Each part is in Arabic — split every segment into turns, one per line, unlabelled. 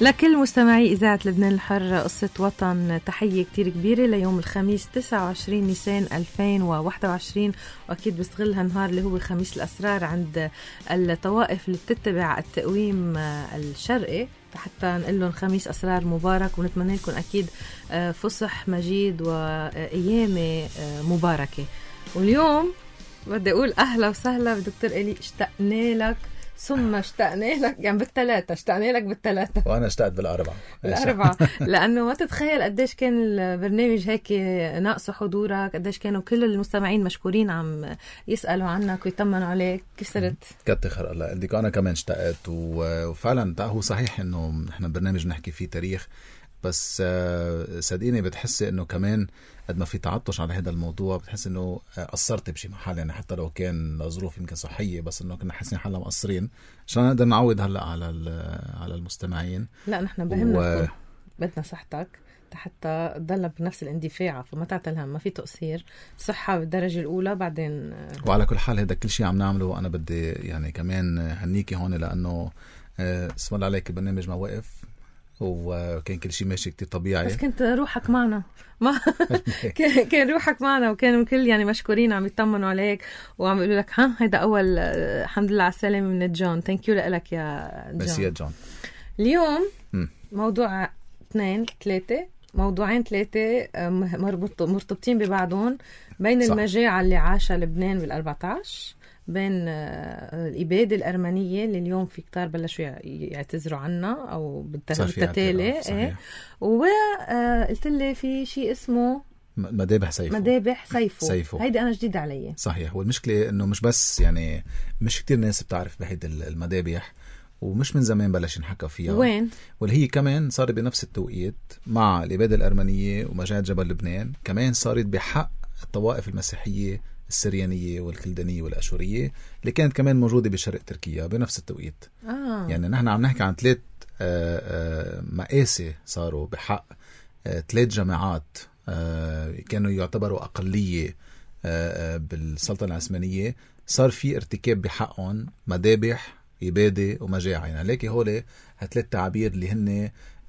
لكل مستمعي إذاعة لبنان الحر قصة وطن، تحية كتير كبيرة ليوم الخميس 29 نيسان 2021. وأكيد بستغل هالنهار اللي هو خميس الأسرار عند الطوائف اللي بتتبع التقويم الشرقي حتى نقول لهم خميس أسرار مبارك، ونتمنى لكم أكيد فصح مجيد وأيام مباركة. واليوم بدي أقول أهلا وسهلا بدكتور إلي، اشتقنا لك ثم اشتقنا لك يعني بالثلاثة، اشتقنا لك بالثلاثة
وأنا اشتقت بالأربعة
لأنه ما تتخيل قديش كان البرنامج هيك ناقصه حضورك، قديش كانوا كل المستمعين مشكورين عم يسألوا عنك ويطمنوا عليك. كيف صرت؟
كتر الله قلدك، أنا كمان اشتقت وفعلا هو صحيح إنه إحنا برنامج نحكي فيه تاريخ، بس صدقيني بتحسي إنه كمان قد ما في تعطش على هذا الموضوع بتحس إنه قصرت بشي محل، يعني حتى لو كان لظروف يمكن صحية، بس إنه كنا حاسين حالنا مقصرين عشان نقدر نعود هلا على المستمعين.
لا نحن بهمنا بدنا صحتك حتى تضل بنفس الاندفاع، فما تعتل هم، ما في تقصير، صحة بالدرجة الأولى. بعدين
وعلى كل حال هذا كل شيء عم نعمله، وأنا بدي يعني كمان هنيكي هون لأنه اسم الله عليك البرنامج ما وقف وكان كل شيء ماشي كتير طبيعي،
بس كنت روحك معنا ما كان روحك معنا، وكانوا الكل يعني مشكورين عم يطمنوا عليك وعم يقولوا لك ها هيدا أول الحمد لله على السلامة من جون. ثانك يو لك يا جون.
بس يا جون
اليوم موضوع 2-3 مرتبطين ببعضهم، بين صح. المجاعة اللي عاشها لبنان بال14، بين الإبادة الأرمنية اللي اليوم في كتار بلشوا يعتذروا عنها أو بالتتالي وقلت لي في شيء اسمه
مذابح
سيفو. هيدا أنا جديد علي.
صحيح. والمشكلة إنه مش بس يعني مش كتير ناس بتعرف بهيدا المذابح، ومش من زمان بلش نحكى فيها.
وين؟
واللي هي كمان صارت بنفس التوقيت مع الإبادة الأرمنية ومجاعة جبل لبنان، كمان صارت بحق الطوائف المسيحية السريانية والكلدانية والأشورية اللي كانت كمان موجودة بشرق تركيا بنفس التوقيت. يعني نحن عم نحكي عن 3 مقاسي صاروا بحق 3 جماعات كانوا يعتبروا أقلية بالسلطنة العثمانية، صار في ارتكاب بحقهم مذابح، إبادة ومجاعة. يعني ليكي هولي هالثلاث تعابير اللي هن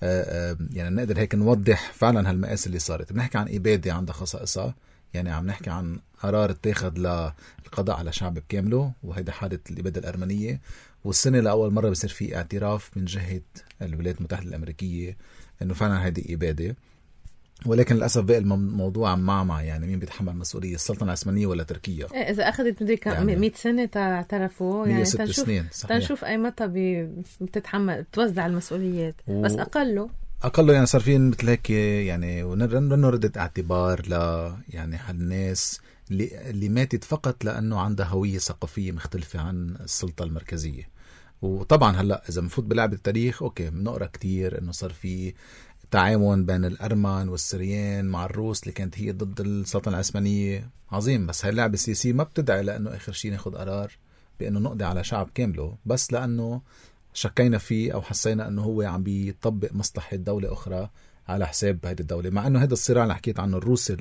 يعني نقدر هيك نوضح فعلا هالمقاس اللي صارت. بنحكي عن إبادة عندها خصائصها، يعني عم نحكي عن قرار اتاخد للقضاء على شعب بكامله، وهيدا حالة الإبادة الأرمنية. والسنة لأول مرة بصير في اعتراف من جهة الولايات المتحدة الأمريكية إنه فعلا هيدي إبادة. ولكن للأسف بقى الموضوع مع يعني مين بيتحمل مسؤولية، السلطنة العثمانية ولا تركيا؟
إذا أخذت مدري يعني 100 سنة تعترفوا، يعني
106 سنين.
تنشوف أي متى بتتحمل توزع المسؤوليات بس أقله
يعني صار فين مثل هيك يعني، ونردد اعتبار يعني هالناس اللي ماتت فقط لأنه عندها هوية ثقافية مختلفة عن السلطة المركزية. وطبعا هلأ إذا مفوت بلعبة التاريخ أوكي بنقرأ كتير إنه صار في تعاون بين الأرمن والسريان مع الروس اللي كانت هي ضد السلطنة العثمانية. عظيم. بس هاي اللعبة السياسية ما بتدعي لأنه آخر شيء ناخد قرار بأنه نقضي على شعب كامله، بس لأنه شكينا فيه أو حسينا أنه هو عم بيطبق مصلحة دولة أخرى على حساب هيدي الدولة. مع أنه هذا الصراع اللي حكيت عنه الروسي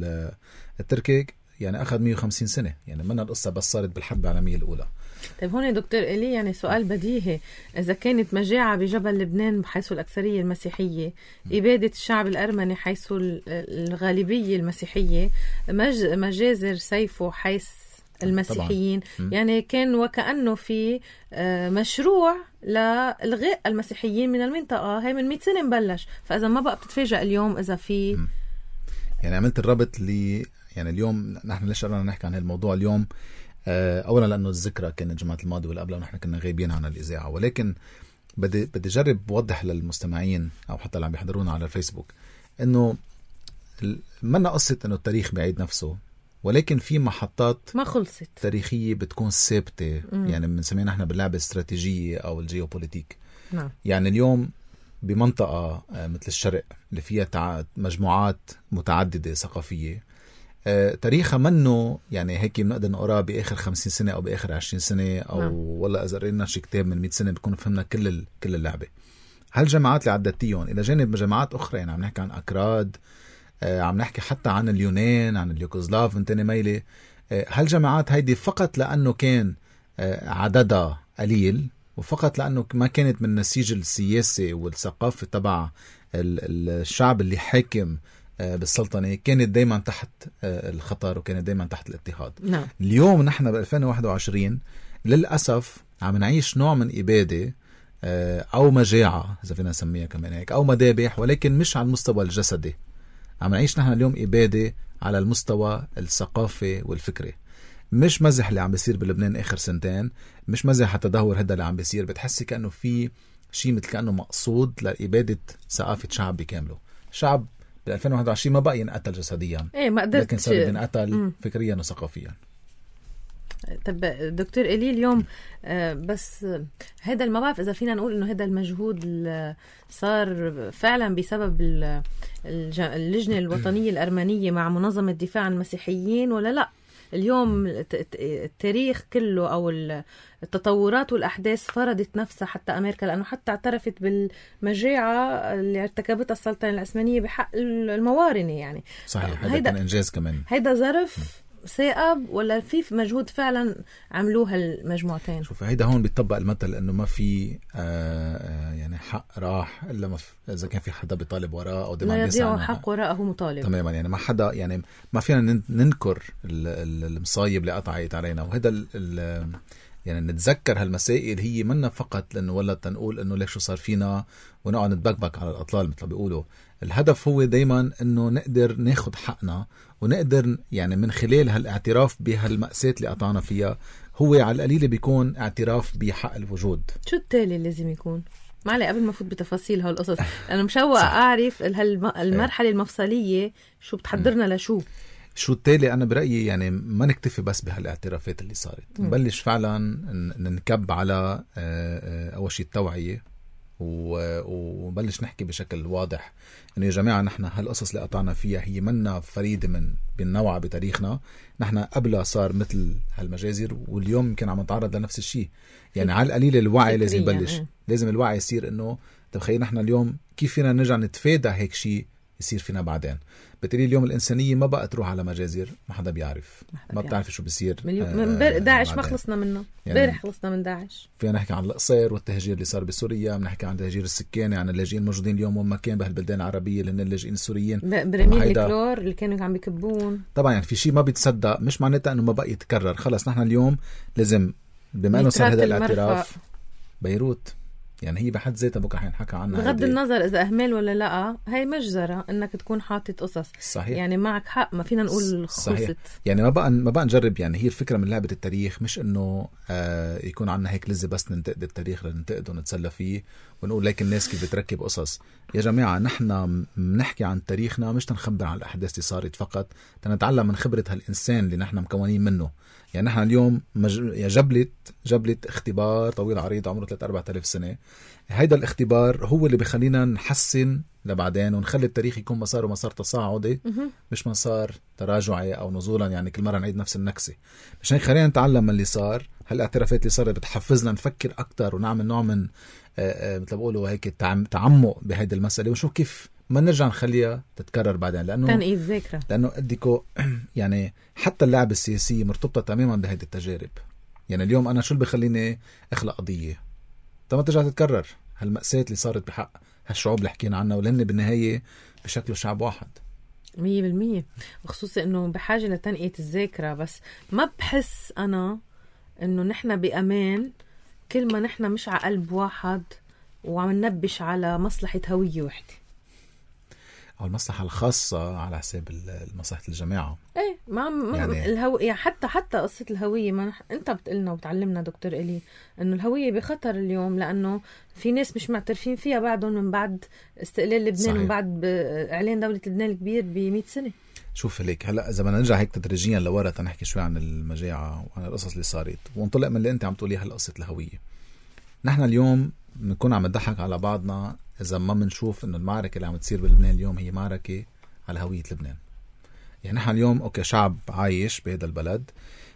التركي يعني أخذ 150 سنة، يعني من القصة بس صارت بالحرب العالمية الأولى.
طيب هون دكتور إلي يعني سؤال بديهي، إذا كانت مجاعة بجبل لبنان حيث الأكثرية المسيحية، إبادة الشعب الأرمني حيث الغالبية المسيحية، مجازر سيفو حيث المسيحيين، يعني كان وكأنه في مشروع لإلغاء المسيحيين من المنطقة هاي من 100 سنة مبلش. فإذا ما بقى بتتفاجأ اليوم إذا في
يعني عملت الربط اللي يعني اليوم نحن ليش قررنا نحكي عن الموضوع اليوم؟ أولا لأنه الذكرى كانت الجمعة الماضية والقبلة ونحن كنا غايبين عن الإذاعة، ولكن بدي جرب وضح للمستمعين أو حتى اللي عم بيحضرونا على الفيسبوك إنه منا قصة إنه التاريخ بيعيد نفسه، ولكن في محطات
ما خلصت
تاريخية بتكون ثابتة. يعني بنسميها نحن باللعبة الاستراتيجية أو الجيوبوليتيك. يعني اليوم بمنطقة مثل الشرق اللي فيها مجموعات متعددة ثقافية، تاريخها منه يعني هيك بنقدر نقراه بآخر 50 سنة أو بآخر 20 سنة أو ولا إذا قرينا شي كتاب من 100 سنة بتكون فهمنا كل اللعبة. هالجماعات اللي عدتيهم إلى جانب جماعات أخرى، يعني عم نحكي عن أكراد، عم نحكي حتى عن اليونان، عن اليوغوسلاف من تاني ميلة. هالجماعات هيدي فقط لأنه كان عددها قليل وفقط لأنه ما كانت من نسيج السياسة والثقافة تبع الشعب اللي حاكم بالسلطنة، كانت دايما تحت الخطر وكانت دايما تحت الاضطهاد.
نعم.
اليوم نحن ب 2021 للأسف عم نعيش نوع من إبادة أو مجاعة إذا فينا نسميها كمان هيك، أو مذابح، ولكن مش على المستوى الجسدي. عم نعيش نحن اليوم إبادة على المستوى الثقافي والفكري. مش مزح اللي عم بيصير بلبنان آخر سنتين، مش مزح التدهور هذا اللي عم بيصير. بتحسي كأنه في شيء مثل كأنه مقصود لإبادة ثقافة شعب بكامله. شعب بال 2021 ما بقى ينقتل جسديا،
ما قدرت،
لكن صار ينقتل فكريا وثقافيا.
طب دكتور إلي اليوم بس هذا ما بعرف إذا فينا نقول إنه هذا المجهود صار فعلا بسبب اللجنة الوطنية الأرمنية مع منظمة الدفاع عن المسيحيين ولا لا. اليوم التاريخ كله أو التطورات والأحداث فرضت نفسها حتى أمريكا، لأنه حتى اعترفت بالمجاعة اللي ارتكبتها السلطنة العثمانية بحق الموارنة يعني.
صحيح، هذا كان إنجاز كمان.
هذا ظرف ثائب ولا في مجهود فعلا عملوها المجموعتين؟
شوف، هيدا هون بيطبق المثل انه ما في يعني حق راح الا اذا كان في حدا بيطالب وراه او
لا يضيع حق وراءه مطالب.
تماما، يعني ما حدا، يعني ما فينا ننكر المصايب اللي قطعت علينا. وهذا يعني نتذكر هالمسائل هي منا فقط لانه ولا تنقول انه ليش شو صار فينا ونقعد نتبكبك على الاطلال مثل ما بيقولوا. الهدف هو دايما انه نقدر ناخد حقنا، ونقدر يعني من خلال هالاعتراف بهالمأساة اللي قطعنا فيها هو على القليل بيكون اعتراف بحق الوجود.
شو التالي لازم يكون؟ معلي قبل ما فوت بتفاصيل هالقصص انا مشوقة اعرف المرحلة المفصلية شو بتحضرنا لشو.
شو التالي؟ أنا برأيي يعني ما نكتفي بس بهالاعترافات اللي صارت، نبلش فعلا ننكب على أول شيء التوعية، وبلش نحكي بشكل واضح إنه يا جماعة نحن هالقصص اللي قطعنا فيها هي منا فريدة من نوعها بتاريخنا. نحن قبلها صار مثل هالمجازر، واليوم يمكن عم نتعرض لنفس الشيء. يعني على القليل الوعي لازم يبلش، لازم الوعي يصير إنه تخيل نحن اليوم كيف فينا نرجع نتفادى هيك شيء يصير فينا بعدين. بالتالي اليوم الإنسانية ما بقى تروح على مجازر، ما حدا بيعرف، ما بتعرف شو بيصير.
من داعش ما خلصنا منه، بارح خلصنا من داعش.
فينا نحكي عن القصير والتهجير اللي صار بسوريا، بنحكي عن تهجير السكاني، عن اللاجئين الموجودين اليوم وما كان بهالبلدان العربية اللي هن اللاجئين السوريين
برميل الكلور اللي كانوا عم بيكبون.
طبعا يعني في شيء ما بيتصدق، مش معناتها انه ما بقى يتكرر. خلص نحن اليوم لازم بما انه صار هذا الاعتراف بيروت، يعني هي بحد ذاتها بكره حينحكى عنها
بغض النظر اذا اهمال ولا لا، هي مجزره انك تكون حاطط قصص.
صحيح.
يعني معك حق، ما فينا نقول خلصت.
يعني ما بقى نجرب. يعني هي الفكره من لعبه التاريخ مش انه يكون عندنا هيك لزه بس ننتقد التاريخ لننتقده ونتسلى فيه ونقول ليك الناس كيف بتركب قصص. يا جماعه نحن بنحكي عن تاريخنا مش تنخبر عن الاحداث اللي صارت فقط، تنتعلم من خبره هالانسان اللي نحن مكونين منه. يعني نحن اليوم جبلة اختبار طويل عريض عمره 3-4,000 سنة. هيدا الاختبار هو اللي بيخلينا نحسن لبعدين ونخلي التاريخ يكون مساره مسار تصاعدي مش مسار تراجعي أو نزولا، يعني كل مرة نعيد نفس النكسة. مشان خلينا نتعلم من اللي صار. هالاعترافات اللي صارت بتحفزنا نفكر أكتر ونعمل نوع من مثل بقولوا هيك تعمق بهيدا المسألة، ونشوف كيف ما نرجع نخليها تتكرر بعدين. لأنه
تنقية ذاكرة،
لأنه أديكو يعني حتى اللعبة السياسية مرتبطة تماما بهذه التجارب. يعني اليوم أنا شو اللي بخليني أخلق قضية؟ طب ما ترجع تتكرر هالمأساة اللي صارت بحق هالشعوب اللي حكينا عنها، ولهن بالنهاية بشكل شعب واحد
100%. وخصوصا أنه بحاجة لتنقية الذاكرة. بس ما بحس أنا أنه نحن بأمان كل ما نحن مش على قلب واحد وعم ننبش على مصلحة هوية واحدة
أو المصلحة الخاصة على حساب مصلحة الجماعة.
ايه ما يعني الهوية حتى قصة الهوية. ما انت بتقلنا وبتعلمنا دكتور إلي انه الهوية بخطر اليوم، لانه في ناس مش معترفين فيها بعدهم من بعد استقلال لبنان ومن بعد اعلان دولة لبنان الكبير ب100 سنة.
شوف ليك هلا اذا بدنا نرجع هيك تدريجيا لورا تنحكي شوي عن المجاعة وعن القصص اللي صارت ونطلق من اللي انت عم تقوليها هالقصة الهوية. نحن اليوم بنكون عم نضحك على بعضنا إذا ما بنشوف إنه المعركة اللي عم تصير بلبنان اليوم هي معركة على هوية لبنان. يعني نحن اليوم أوكي شعب عايش بهذا البلد،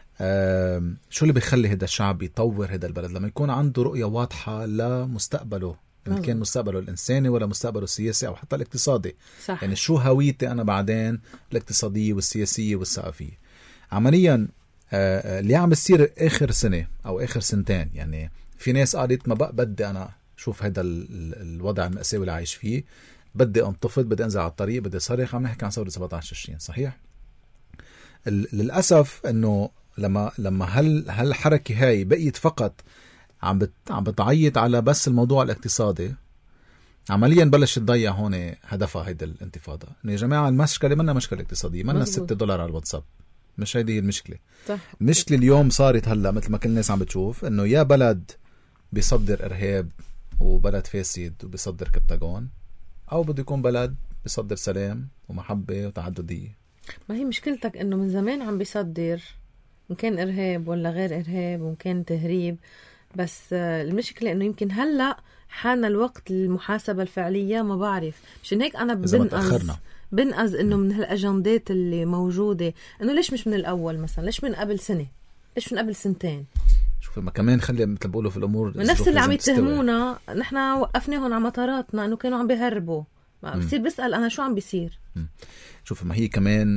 شو اللي بيخلي هذا الشعب يطور هذا البلد؟ لما يكون عنده رؤية واضحة لمستقبله، إن كان مستقبله الإنساني ولا مستقبله السياسي أو حتى الاقتصادي.
صح.
يعني شو هويتي أنا بعدين الاقتصادية والسياسية والثقافية. عمليا اللي عم بيصير آخر سنة أو آخر سنتين، يعني في ناس قالت ما بقى بدي أنا شوف هذا الوضع المأساوي اللي عايش فيه، بدي أنتفض، بدي أنزل على الطريق، بدي صرخ. عم نحكي عن ثورة 17/20 صحيح. للأسف أنه لما هالحركة هاي بقيت فقط عم بتعيط على بس الموضوع الاقتصادي، عمليا بلش تضيع هون هدفها هيدا الانتفاضة. إنه يا جماعة المشكلة منا مشكلة اقتصادية، منا $6 على الواتساب، مش هيدي المشكلة. مشكلة اليوم صارت هلا مثل ما كل الناس عم بتشوف إنه يا بلد بيصدر إرهاب وبلد فاسد وبيصدر كبتاغون، أو بده يكون بلد بيصدر سلام ومحبة وتعددية.
ما هي مشكلتك إنه من زمان عم بيصدر، إن كان إرهاب ولا غير إرهاب، وإن كان تهريب. بس المشكلة إنه يمكن هلأ حان الوقت للمحاسبة الفعلية. ما بعرف، مشان هيك أنا بنقز إنه من هالأجندات اللي موجودة، إنه ليش مش من الأول مثلا؟ ليش من قبل سنة؟ ليش من قبل سنتين؟
شوف ما كمان خلي مثل بقولوا في الأمور
نفس اللي عم يتهمونا نحن وقفناهم على مطاراتنا إنه كانوا عم بيهربوا. ما بصير بسأل أنا شو عم بيصير.
شوف ما هي كمان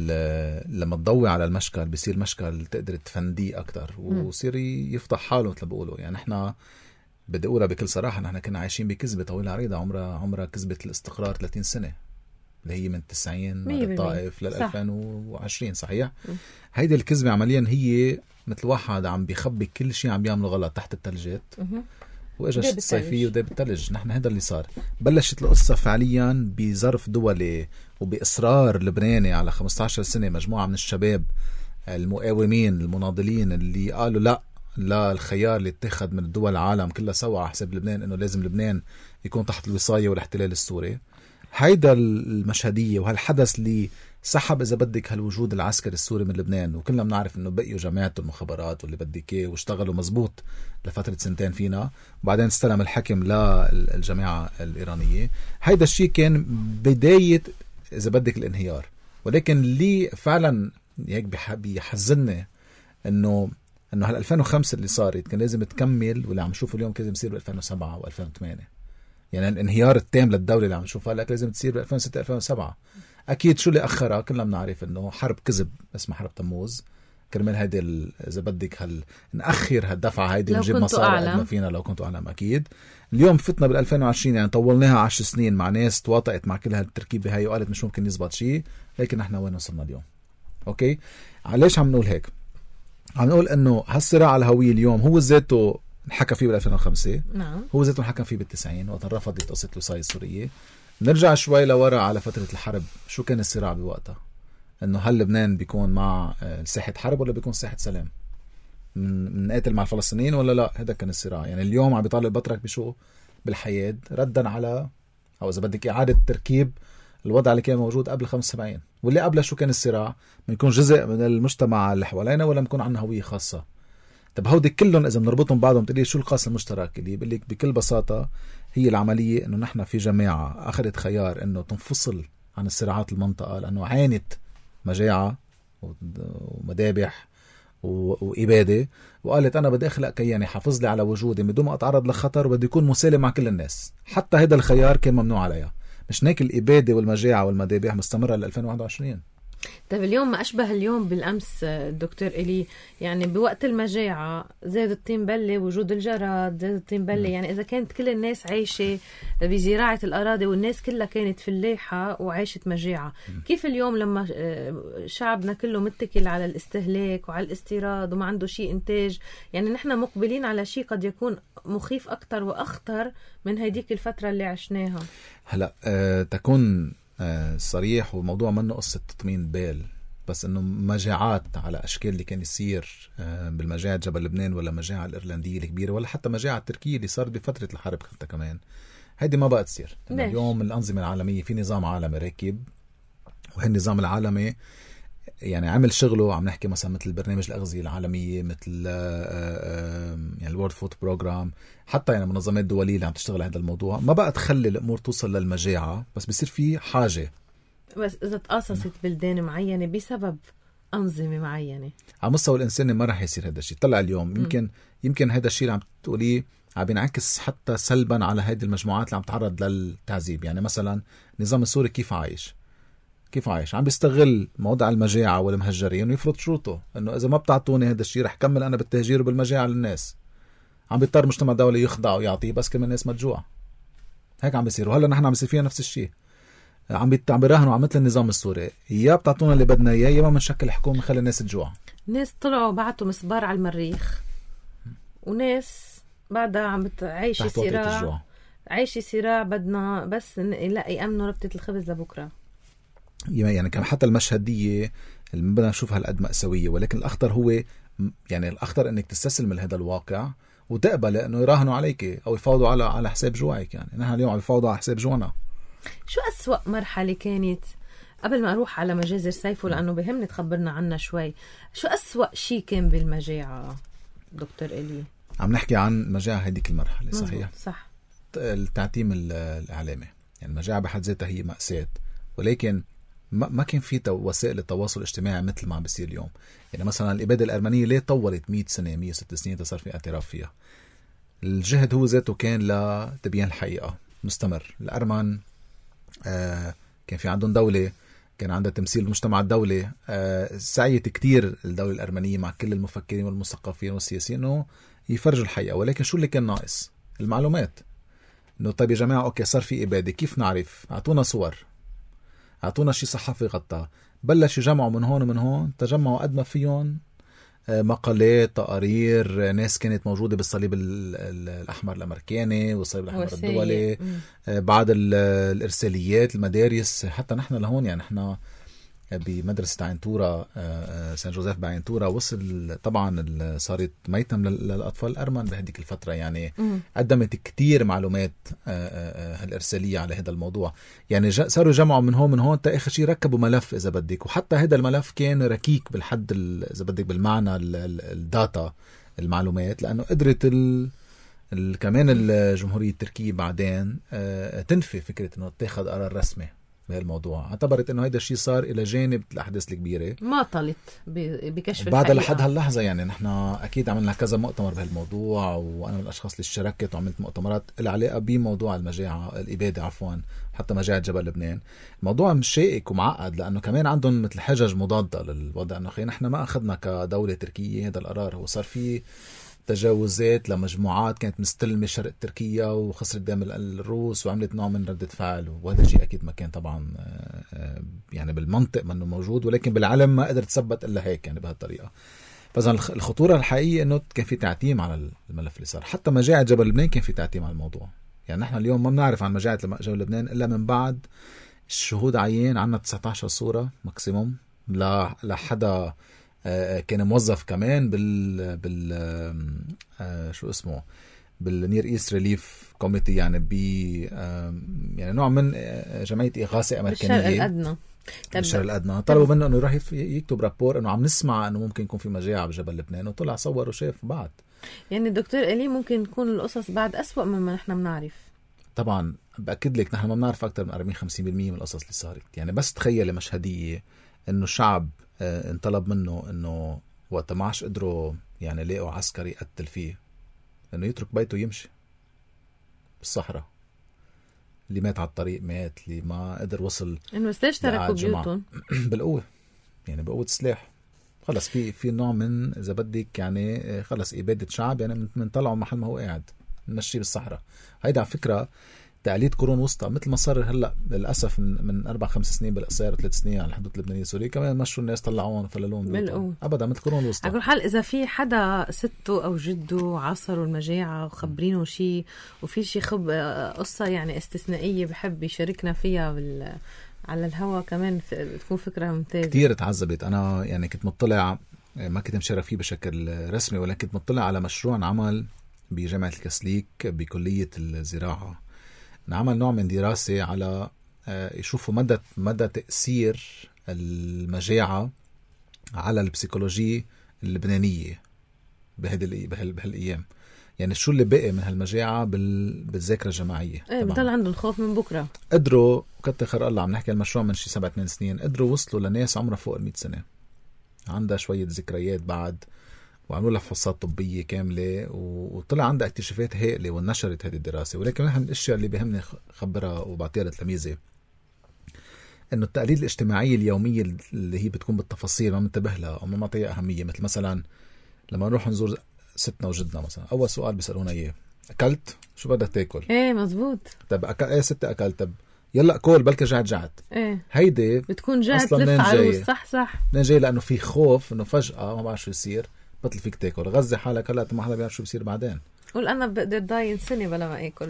لما تضوي على المشكل بيصير مشكل تقدر تفنديه أكتر وصير يفتح حاله مثل بقولوا. يعني احنا بدي أقولها بكل صراحة، نحن كنا عايشين بكذبة طويلة عريضة، عمرها كذبة الاستقرار 30 سنة اللي هي من 90 مع الطائف لل 2020 صحيح. هيدي الكذبة عمليا هي مثل واحد عم بيخبي كل شيء عم بيعمله غلط تحت الثلجات، واجا الصيفية وده بالثلج. نحن هذا اللي صار. بلشت القصة فعليا بظرف دولي وبإصرار لبناني على 15 سنة. مجموعة من الشباب المقاومين المناضلين اللي قالوا لا الخيار اللي اتخذ من الدول العالم كلها سوا على حساب لبنان، انه لازم لبنان يكون تحت الوصاية والاحتلال السوري. هيدا المشهدية وهالحدث اللي سحب إذا بدك هالوجود العسكري السوري من لبنان. وكلنا بنعرف إنه بقيوا جماعته المخابرات واللي بدك إيه واشتغلوا مزبوط لفترة سنتين فينا، وبعدين استلم الحكم للجماعة الإيرانية. هيدا الشيء كان بداية إذا بدك الانهيار. ولكن اللي فعلا هيك بيحزنني إنه هال 2005 اللي صارت كان لازم تكمل، واللي عم نشوفه اليوم كان لازم يصير ب 2007 و2008. يعني الانهيار التام للدولة اللي عم نشوفها لك لازم تصير ب 2006 2007. أكيد شو اللي أخرها كلنا بنعرف إنه حرب كذب اسمها حرب تموز. كرمال هيدي إذا بدك نأخر هالدفعة هيدي نجيب مصاري قد ما فينا. لو كنتوا أعلم أكيد اليوم فتنا بال 2020 يعني طولناها 10 سنين مع ناس تواطئت مع كل هالتركيبة هاي وقالت مش ممكن يزبط شيء. لكن احنا وين وصلنا اليوم؟ أوكي علاش عم نقول هيك؟ عم نقول إنه هالصراع على الهوية اليوم هو ذاته نحكى فيه بال 2005.
نعم.
هو ذاته نحكى فيه بال90 وقت رفضت قصة الوصاية السورية. نرجع شوي لورا على فترة الحرب. شو كان الصراع بوقتها؟ انه هل لبنان بيكون مع ساحة حرب ولا بيكون ساحة سلام؟ من قاتل مع الفلسطينيين ولا لا؟ هذا كان الصراع. يعني اليوم عم بيطالب بطرك بشو؟ بالحياة ردا على او اذا بدك اعادة تركيب الوضع اللي كان موجود قبل 75. واللي قبله شو كان الصراع؟ بنكون جزء من المجتمع اللي حوالينا ولا بنكون عنا هوية خاصة؟ طب هودي كلهم اذا بنربطهم بعضهم تقولي شو القاسم المشترك؟ اللي بيقول لك بكل بساطة هي العملية انه نحن في جماعة اخذت خيار انه تنفصل عن الصراعات المنطقة لانه عانت مجاعة ومذابح وإبادة، وقالت أنا بدي أخلق كيان يحافظ لي على وجودي بدون ما أتعرض لخطر وبدي يكون مسالم مع كل الناس. حتى هذا الخيار كان ممنوع عليها. مش هيك الإبادة والمجاعة والمذابح مستمرة ل 2021.
طيب اليوم ما أشبه اليوم بالأمس دكتور إلي. يعني بوقت المجاعة زاد الطين بلة، وجود الجراد زاد الطين بلة. يعني إذا كانت كل الناس عايشة بزراعة الأراضي والناس كلها كانت في اللاحة وعايشة مجاعة، كيف اليوم لما شعبنا كله متكل على الاستهلاك وعلى الاستيراد وما عنده شيء إنتاج؟ يعني نحن مقبلين على شيء قد يكون مخيف أكتر وأخطر من هيديك الفترة اللي عشناها.
هلأ تكون صريح، وموضوع منه قصة تطمين بال، بس انه مجاعات على اشكال اللي كان يصير بالمجاعة جبل لبنان ولا مجاعة الايرلندية الكبيرة ولا حتى مجاعة التركية اللي صارت بفترة الحرب حتى كمان، هيدي ما بقى تصير. اليوم الأنظمة العالمية في نظام عالمي راكب، وهالنظام العالمي يعني عمل شغله. عم نحكي مثلا مثل برنامج الأغذية العالمية، مثل يعني الورد فود بروجرام، حتى يعني منظمات دولية اللي عم تشتغل على هذا الموضوع. ما بقى تخلي الأمور توصل للمجاعة، بس بيصير في حاجة.
بس إذا تقاصصت بلدان معينة بسبب أنظمة معينة
على مستوى الإنساني ما رح يصير هذا الشيء. طلع اليوم يمكن هذا الشيء اللي عم تقوليه عم بينعكس حتى سلبا على هذه المجموعات اللي عم تعرض للتعذيب. يعني مثلا النظام السوري كيف كيف عايش؟ عم بيستغل موضع المجاعة والمهجرين ويفرض شروطه انه اذا ما بتعطوني هذا الشيء رح كمل انا بالتهجير وبالمجاعة للناس. عم بيضطر المجتمع الدولي يخضع ويعطيه بس كمان الناس ما تجوع. هيك عم بيصير، وهلا نحن عم بيصير فيها نفس الشيء. عم بيراهنوا على مثل النظام السوري، يا بتعطونا اللي بدنا اياه يا ما بنشكل حكومة خلي الناس تجوع.
ناس طلعوا بعتوا مسبار على المريخ، وناس بعدها عم بتعيش صراع، عايشي صراع بدنا بس نلاقي أمنوا ربطة الخبز لبكرة.
يعني كان حتى المشهدية اللي بدنا نشوفها هالقد مأساوية، ولكن الأخطر هو يعني الأخطر أنك تستسلم لهذا الواقع وتقبل أنه يراهنوا عليك أو يفاوضوا على حساب جوعك. يعني نحن اليوم عم يفاوضوا على حساب جوعنا. شو
أسوأ مرحلة كانت قبل ما أروح على مجازر سيفو لأنه بهمني تخبرنا عنها شوي؟ شو أسوأ شيء كان بالمجاعة دكتور إلي؟
عم نحكي عن مجاعة هذيك المرحلة صحيح؟
صح.
التعتيم الإعلامي، يعني المجاعة بحد ذاتها هي مأساة، ولكن ما كان في وسائل التواصل الاجتماعي مثل ما عم بيصير اليوم. يعني مثلا الإبادة الأرمنية ليه طولت 100 سنة 106 سنين تصار في اعتراف فيها؟ الجهد هو ذاته كان لتبيان الحقيقة مستمر. الأرمن كان في عندهم دولة، كان عندها تمثيل المجتمع الدولي، سعيت كتير الدولة الأرمنية مع كل المفكرين والمثقفين والسياسيين إنه يفرجوا الحقيقة، ولكن شو اللي كان ناقص؟ المعلومات. إنه طيب يا جماعة أوكي صار في إبادة، كيف نعرف؟ أعطونا صور، أعطونا شي صحفي غطاه. بلش يجمعوا من هون ومن هون، تجمعوا قد ما فيهم، مقالات، تقارير، ناس كانت موجودة بالصليب الأحمر الأمريكاني والصليب الأحمر الدولي، بعض الإرساليات، المدارس، حتى نحن لهون. يعني نحن بمدرسة عينتورة سان جوزيف بعينتورة وصل طبعا صارت ميتم للأطفال الأرمن بهديك الفترة. يعني قدمت كتير معلومات هالإرسالية على هذا الموضوع. يعني صاروا جمعوا من هون من هون تا آخر شيء ركبوا ملف إذا بدك، وحتى هذا الملف كان ركيك بالحد إذا بدك بالمعنى الداتا المعلومات، لأنه قدرت كمان الجمهورية التركية بعدين تنفي فكرة إنه تاخذ قرار رسمي بهالموضوع. اعتبرت انه هيدا الشيء صار الى جانب الاحداث الكبيره، ما طلت بكشف بعد لحد هاللحظه. يعني نحن اكيد عملنا كذا مؤتمر بهالموضوع، وانا من الاشخاص اللي شاركت وعملت مؤتمرات العلاقه بموضوع المجاعه، الاباده عفوا، حتى مجاعه جبل لبنان. الموضوع مش شائك ومعقد لانه كمان عندهم مثل حجج مضاده للوضع، انه خي نحن ما اخذنا كدوله تركيه هذا القرار، هو صار في تجاوزات لمجموعات كانت مستلمة شرق تركيا وخسرت دم الروس وعملت نوع من ردة فعل، وهذا الشيء أكيد ما كان طبعا يعني بالمنطق منه موجود، ولكن بالعلم ما قدر تثبت إلا هيك يعني بهالطريقة. فإذا الخطورة الحقيقية إنه كان في تعتيم على الملف اللي صار. حتى مجاعة جبل لبنان كان في تعتيم على الموضوع. يعني نحن اليوم ما بنعرف عن مجاعة جبل لبنان إلا من بعد الشهود عيان. عنا 19 صورة ماكسيموم لحدا كان موظف كمان شو اسمه بالنير ايست ريليف كوميتي، يعني يعني نوع من جمعية إغاثة أمريكانية بالشرق الأدنى. بالشرق الأدنى طلبوا منه انه يروح يكتب رابور انه عم نسمع انه ممكن يكون في مجاعة بجبل لبنان، وطلع صور وشاف بعد.
يعني دكتور إلي ممكن تكون القصص بعد أسوأ مما نحن بنعرف.
طبعا بأكد لك نحن ما بنعرف أكتر من 40-50% من القصص اللي صارت. يعني بس تخيل مشهدية انه الشعب انطلب منه انه وقت ما عادش قدروا يعني لاقوا عسكري يقتل فيه انه يترك بيته يمشي بالصحراء. اللي مات على الطريق مات، اللي ما قدر وصل
انه ليش تركوا بيوتهم
بالقوة، يعني بقوة سلاح. خلص في نوع من اذا بدك يعني خلص ابادة شعب، يعني منطلعوا محل ما هو قاعد نمشي بالصحراء. هيدا على فكرة تقليد قرون وسطى، مثل ما صار هلا للاسف من 4-5 سنين بالاقصير 3 سنين على الحدود اللبنانيه السوريه، كمان مشوا الناس طلعوهم فللوهم ابدا مثل قرون وسطى.
على كل حال اذا في حدا سته او جده عاصروا المجاعه وخبرينه شيء وفي شيء قصه يعني استثنائيه بحب يشاركنا فيها على الهوا كمان تكون فكره ممتازه.
كثير تعذبت انا، يعني كنت مطلع، ما كنت مشارك فيه بشكل رسمي، ولكن كنت مطلع على مشروع عمل بجامعه الكسليك بكليه الزراعه. نعمل نوع من دراسة على يشوفوا مدى تأثير المجاعة على البسيكولوجية اللبنانية بهالأيام. يعني شو اللي بقي من هالمجاعة بالذاكرة الجماعية.
بضل عندهم خوف من بكرة.
قدروا كتر الله، عم نحكي المشروع من شي 7-8 سنين، قدروا وصلوا لناس عمرها فوق 100 سنة عندها شوية ذكريات بعد، وعملوا لها فحوصات طبية كاملة، وطلع عندها اكتشافات هائلة ونشرت هذه الدراسة. ولكن نحن الاشياء اللي بهمني خبرها وبعطيها لتلاميذي انه التقاليد الاجتماعيه اليوميه اللي هي بتكون بالتفاصيل ما منتبه لها او ما معطيها اهميه، مثل مثلا لما نروح نزور ستنا وجدنا مثلا، اول سؤال بيسالونا اياه اكلت؟ شو بدك تاكل؟
ايه مزبوط.
طب ايه ستة اكلت؟ طب يلا كول بلكي جعت.
ايه
هيدي
بتكون جات تلف عروس. صح
منين جاي؟ لانه في خوف انه فجاه ما بعرف شو يصير بطل فيك تاكل، غزي حالك هلا ما حدا بيعرف شو بيصير بعدين.
قول انا بقدر ضاين سنه بلا ما اكل.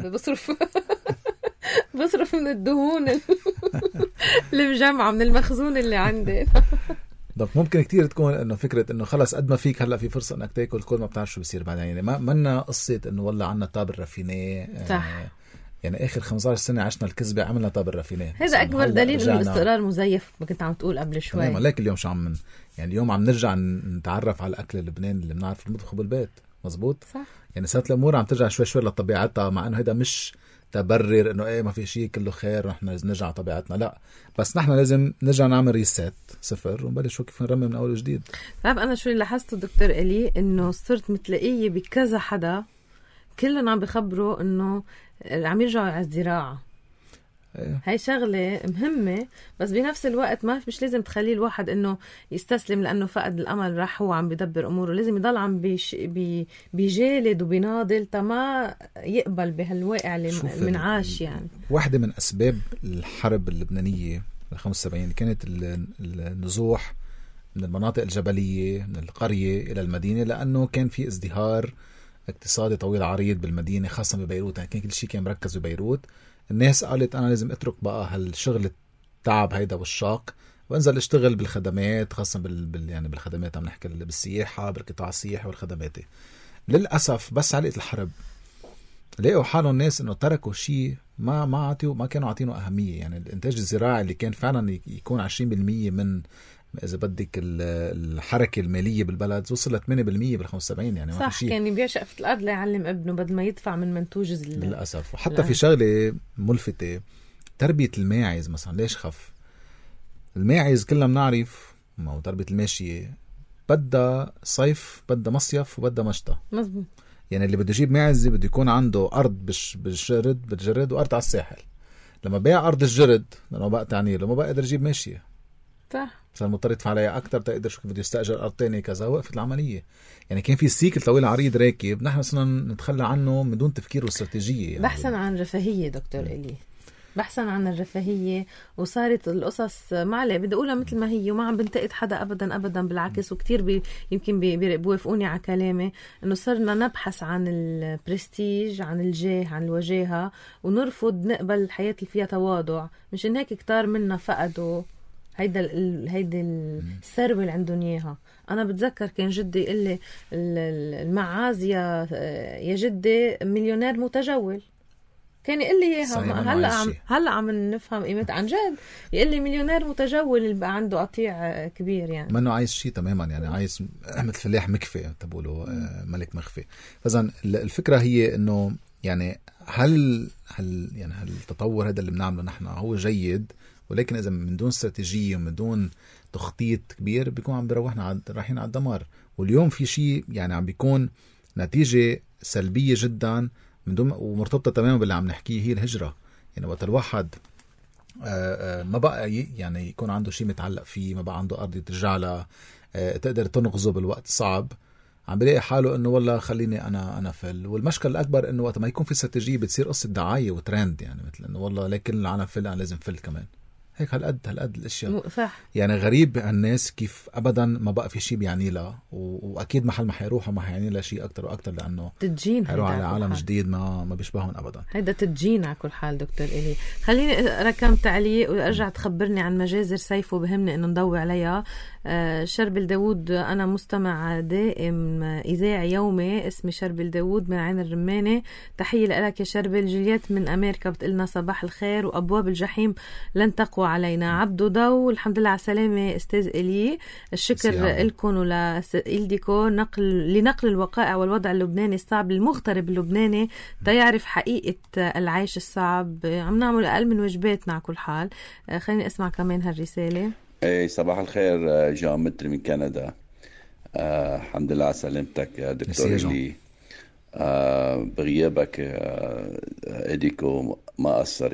بصرف من الدهون اللي مجمعه من المخزون اللي عندي.
طب ممكن كتير تكون انه فكره انه خلص قد ما فيك هلا في فرصه انك تاكل، كل ما بتعرف شو بيصير بعدين. يعني ما منا قصه انه والله عنا طابل رافينيه.
صح.
يعني اخر 15 سنه عشنا الكذبه، عملنا طابل رافينيه.
هذا اكبر دليل انه الاستقرار مزيف، ما كنت عم تقول قبل شوي.
تمام. لكن اليوم شو عم يعني اليوم عم نرجع نتعرف على الاكل اللبناني اللي بنعرف نطبخه بالبيت. مزبوط.
صح.
يعني صارت الامور عم ترجع شوي شوي لطبيعتها، مع انه هذا مش تبرر انه ايه ما في شيء كله خير نحن نرجع طبيعتنا، لا، بس نحن لازم نرجع نعمل ريسيت صفر ونبلش شو كيف نرمي من اول وجديد.
طيب انا شو اللي لاحظته دكتور الي، انه صرت متلاقيه بكذا حدا كلهم عم بخبروا انه عم يرجعوا على الزراعه. هاي شغلة مهمة، بس بنفس الوقت مش لازم تخلي الواحد انه يستسلم لانه فقد الامل، راح هو عم بدبر اموره. لازم يضل عم بيجالد وبيناضل تما يقبل بهالواقع اللي منعاش. يعني
واحدة من اسباب الحرب اللبنانية بال 75 كانت النزوح من المناطق الجبلية من القرية الى المدينة، لانه كان في ازدهار اقتصادي طويل عريض بالمدينة، خاصة ببيروت. يعني كان كل شيء كان مركز ببيروت. الناس قالت أنا لازم أترك بقى هالشغل التعب هيدا والشاق وأنزل أشتغل بالخدمات، خاصة يعني بالخدمات عم نحكي بالسياحة، بالقطاع السياحي والخدمات. للأسف بس علقت الحرب لقوا حالهم الناس إنه تركوا شيء ما كانوا عاطينه أهمية. يعني الإنتاج الزراعي اللي كان فعلا يكون 20% من إذا بدك الحركة المالية بالبلد وصلت 8% بال 75. يعني ما في شيء.
كان يبيع شقفة الأرض ليعلم ابنه بدل ما يدفع من منتوج
للأسف. وحتى في شغلة ملفتة، تربية الماعز مثلا ليش خف؟ الماعز كلنا بنعرف، تربية الماشية بدها صيف، بدها مصيف، وبدها مشتى.
مزبوط.
يعني اللي بده يجيب ماعز بده يكون عنده أرض بالجرد وأرض على الساحل. لما بيع أرض الجرد لما بقى تعني له ما بقى يقدر يجيب ماشية.
صح.
صار مضطر يدفع عليها اكثر تقدر شو بده يستاجر ارض ثانيه كذا. وقفت العمليه. يعني كان في سيكل طويل عريض راكب، نحن صرنا نتخلى عنه من دون تفكير واستراتيجيه. يعني
بحثا عن رفاهيه دكتور الي، بحثا عن الرفاهيه، وصارت القصص معلق بدي اقولها مثل ما هي، وما عم بنتقد حدا ابدا ابدا، بالعكس. وكتير يمكن بيوافقوني على كلامي انه صرنا نبحث عن البرستيج، عن الجاه، عن الوجاهه، ونرفض نقبل الحياه اللي فيها تواضع. مشان هيك كتار منا فقدوا هيدا الثروة اللي عندهم اياها. انا بتذكر كان جدي يقول لي المعاز يا جدي مليونير متجول، كان يقول لي اياها. هلا عم نفهم قيمتها عن جد. يقول لي مليونير متجول اللي بقى عنده قطيع كبير، يعني
منه عايز شيء تماما. يعني عايز مثل فلاح مكفي تبقولوا ملك مخفي. فاذا الفكرة هي انه يعني هل التطور هذا اللي بنعمله نحن هو جيد، ولكن إذا من دون استراتيجية ومن دون تخطيط كبير بيكون عم بيروحنا رايحين على الدمار. واليوم في شيء يعني عم بيكون نتيجة سلبية جدا من دون ومرتبطة تماما باللي عم نحكيه، هي الهجرة. يعني وقت الواحد ما بقى يعني يكون عنده شيء متعلق فيه، ما بقى عنده أرض ترجع لها تقدر تنقذه بالوقت الصعب، عم بلاقي حاله انه والله خليني انا فل. والمشكل الاكبر انه وقت ما يكون في استراتيجية بتصير قصة دعاية وترند، يعني مثل انه والله لكن انا فل انا لازم فل كمان. هيك هالقد الاشياء.
صح.
يعني غريب الناس كيف ابدا ما بقى في شيء بيعني لها، واكيد محل ما حيروحوا ما حيعني لها شيء اكتر واكتر، لانه
تدجين
حيروح على عالم جديد ما بيشبههم ابدا.
هيدا تدجين على كل حال دكتور الي. خليني اقرا كم تعليق وارجع تخبرني عن مجازر سيف، وبهمني انه نضوي عليها. شربل داود، انا مستمع دائم اذاعي يومي، اسمي شربل داود من عين الرمانه، تحيه لك يا شربل. جوليات من امريكا بتقلنا صباح الخير، وابواب الجحيم لن تقوى علينا. عبدو ضو، الحمد لله على السلامه استاذ الي، الشكر لكم ولإلديكو لنقل الوقائع والوضع اللبناني الصعب للمغترب اللبناني تيعرف حقيقه العيش الصعب. عم نعمل اقل من واجباتنا على كل حال. خليني اسمع كمان هالرساله.
ايه صباح الخير جامتري من كندا. الحمد لله على سلامتك يا دكتور لي. بغيابك إديكو ما قصرت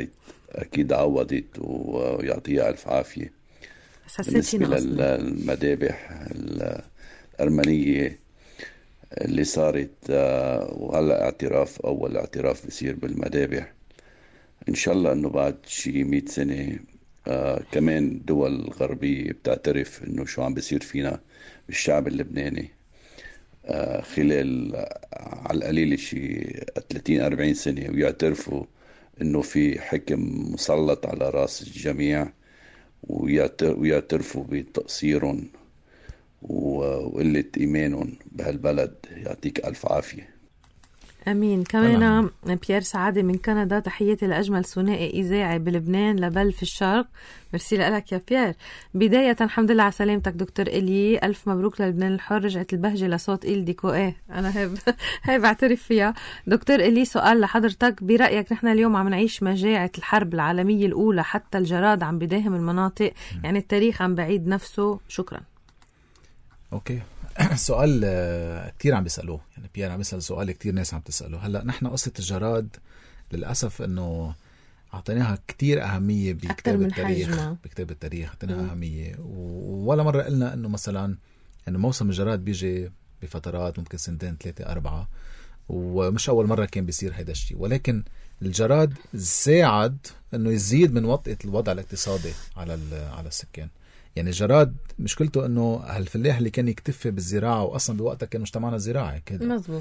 أكيد عوضت ويعطيها ألف عافية. بالنسبة للمذابح الأرمنية اللي صارت وهلأ اعتراف، أول اعتراف بصير بالمذابح، إن شاء الله أنه بعد شي 100 سنة كمان دول غربية بتعترف أنه شو عم بصير فينا بالشعب اللبناني خلال على القليل شي 30-40 سنة، ويعترفوا أنه في حكم مسلط على رأس الجميع، ويعترفوا بتقصيرهم وقلة إيمانهم بهالبلد. يعطيك ألف عافية.
أمين. كمان بيير سعادة من كندا، تحياتي لأجمل ثنائي إذاعي بلبنان لبل في الشرق. ميرسي لك يا بيير. بداية الحمد لله على سلامتك دكتور إلي، ألف مبروك للبنان الحر، رجعت البهجة لصوت إل ديكو. أنا هاي بعترف فيها. دكتور إلي، سؤال لحضرتك، برأيك نحن اليوم عم نعيش مجاعة الحرب العالمية الأولى، حتى الجراد عم بداهم المناطق، يعني التاريخ عم بعيد نفسه؟ شكرا.
أوكي. سؤال كتير عم بيسألوه، يعني بيير عم بيسأل سؤال كتير ناس عم تسأله. هلأ نحن قصة الجراد للأسف أنه أعطيناها كتير أهمية بكتاب التاريخ أعطيناها أهمية، ولا مرة قلنا أنه مثلا أنه موسم الجراد بيجي بفترات ممكن 2-3-4، ومش أول مرة كان بيصير هيدا الشيء، ولكن الجراد ساعد أنه يزيد من وطئة الوضع الاقتصادي على السكان. يعني الجراد مشكلته انه هالفلاح اللي كان يكتفي بالزراعه، واصلا بوقتها كان مجتمعنا زراعي كده
مزبوط،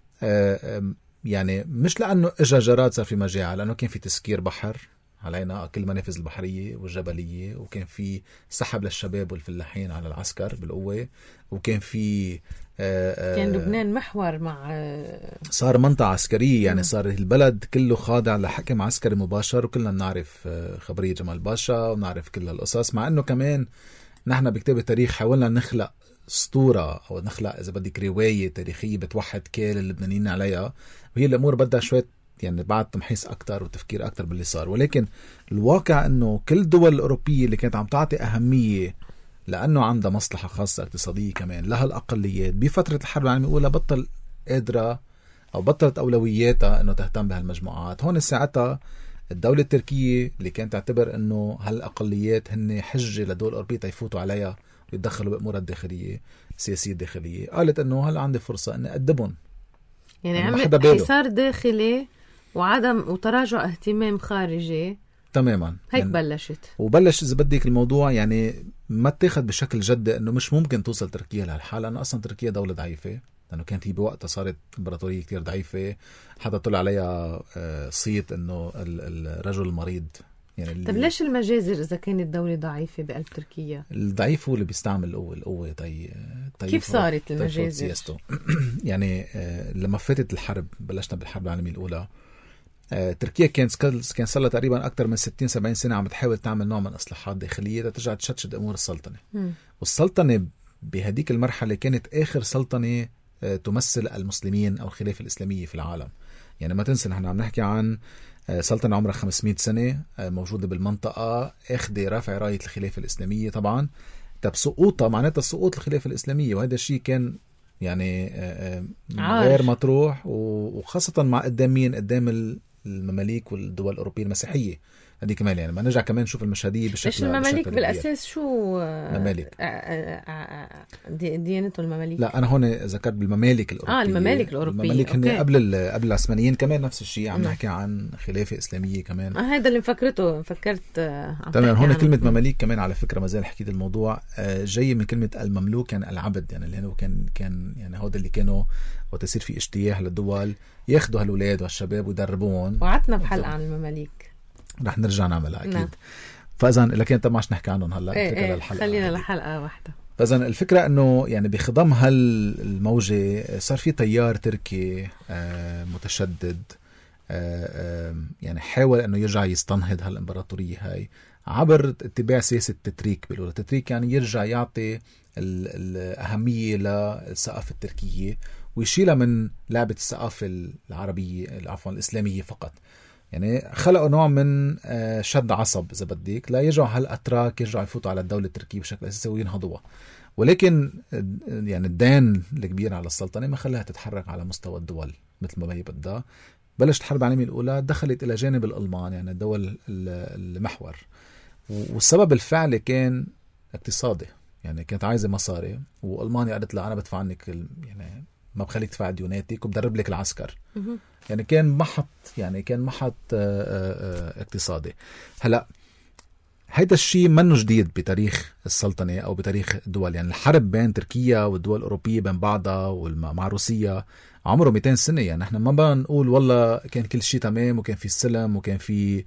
يعني مش لانه اجى جراد صار في مجاعه، لانه كان في تسكير بحر علينا كل المنافذ البحريه والجبليه، وكان في سحب للشباب والفلاحين على العسكر بالقوه، وكان في
كان لبنان محور
صار منطقة عسكرية، يعني صار البلد كله خاضع لحكم عسكري مباشر، وكلنا نعرف خبرية جمال باشا ونعرف كل هالقصص. مع انه كمان نحن بكتاب التاريخ حاولنا نخلق اسطورة او نخلق اذا بدك رواية تاريخية بتوحد كل اللبنانيين عليها، وهي الامور بدها شوية يعني بعد تمحيص اكتر وتفكير اكتر باللي صار. ولكن الواقع انه كل الدول الاوروبية اللي كانت عم تعطي اهمية لأنه عندها مصلحة خاصة اقتصادية كمان لها الأقليات بفترة الحرب العالمية الأولى، بطل قادرة أو بطلت أولوياتها أنه تهتم بهالمجموعات. هون ساعتها الدولة التركية اللي كانت تعتبر أنه هالأقليات هن حجة لدول أوروبية يفوتوا عليها ويتدخلوا بأمورها الداخلية السياسية الداخلية، قالت أنه هل عندي فرصة أن أقدمهم،
يعني عمل حصار داخلي وعدم وتراجع اهتمام خارجي
تماما.
هيك
يعني
وبلش
إذا بدك الموضوع يعني ما اتخذ بشكل جدي انه مش ممكن توصل تركيا لهالحال، لانه اصلا تركيا دولة ضعيفة، لانه كانت هي بوقتها صارت امبراطورية كتير ضعيفة، حتى طلع عليها صيت انه الرجل المريض. يعني
طب ليش المجازر اذا كانت دولة ضعيفة بقلب تركيا؟
الضعيف هو اللي بيستعمل القوة.
كيف صارت المجازر؟
يعني لما فاتت الحرب، بلشنا بالحرب العالمية الأولى، تركيا كان صار لها تقريبا أكثر من 60-70 سنة عم تحاول تعمل نوع من إصلاحات داخلية ترجع تشدد أمور السلطنة. والسلطنة بهديك المرحلة كانت آخر سلطنة تمثل المسلمين أو الخلافة الإسلامية في العالم. يعني ما تنسى نحن عم نحكي عن سلطنة عمرها 500 سنة موجودة بالمنطقة، أخذ رافع راية الخلافة الإسلامية. طبعا طب سقوطها معناتها سقوط الخلافة الإسلامية، وهذا الشيء كان يعني غير مطروح، وخاصة مع قدام مين؟ قدام المماليك والدول الأوروبية المسيحية. هذه كمان يعني ما نرجع كمان نشوف المشاهدية بشكل
ليش المماليك بالأساس شو
ممالك
ديانته المماليك؟
لا أنا هون ذكرت بالممالك الأوروبية.
الممالك الأوروبية
الممالك هن قبل العثمانيين كمان نفس الشيء، عم نحكي عن خلافة إسلامية كمان.
هذا اللي فكرت
تمام. هون كلمة مماليك كمان على فكرة ما زال حكيت الموضوع جاي من كلمة المملوك، يعني العبد، يعني اللي هو كان يعني هذا اللي كانوا وتصير في اجتياح للدول ياخدوا هالولاد والشباب ويدربون.
وعدنا بحلقة عن المماليك رح
نرجع نعملها أكيد. فإذا لكن أنت ماش نحكي عنهم هلا.
خلينا لحلقة واحدة.
فإذا الفكرة إنه يعني بخضم هالموجة صار في تيار تركي متشدد، يعني حاول إنه يرجع يستنهض هالإمبراطورية هاي عبر اتباع سياسة تتريك. بالأولى تتريك يعني يرجع يعطي الأهمية للثقافة التركية ويشيلها من لعبة الثقافة العربية عفوا الإسلامية فقط. يعني خلقوا نوع من شد عصب إذا بديك لا يرجعوا هالأتراك يرجعوا يفوتوا على الدولة التركية بشكل أساسي وينهضوها. ولكن يعني الدين الكبير على السلطنة ما خلاها تتحرك على مستوى الدول مثل ما هي بدها. بلشت الحرب العالمية الأولى دخلت إلى جانب الألمان، يعني الدول المحور، والسبب الفعلي كان اقتصادي، يعني كانت عايزة مصاري، وألمانيا قالت لا أنا بدفع عنك يعني ما بخليك تدفع ديوناتك وبدرب لك العسكر. يعني كان محط اقتصادي. هلا هيدا الشيء منه جديد بتاريخ السلطنة أو بتاريخ الدول، يعني الحرب بين تركيا والدول الأوروبية بين بعضها ومع روسيا عمره 200 سنة. يعني احنا ما بنقول والله كان كل شيء تمام وكان في السلم وكان في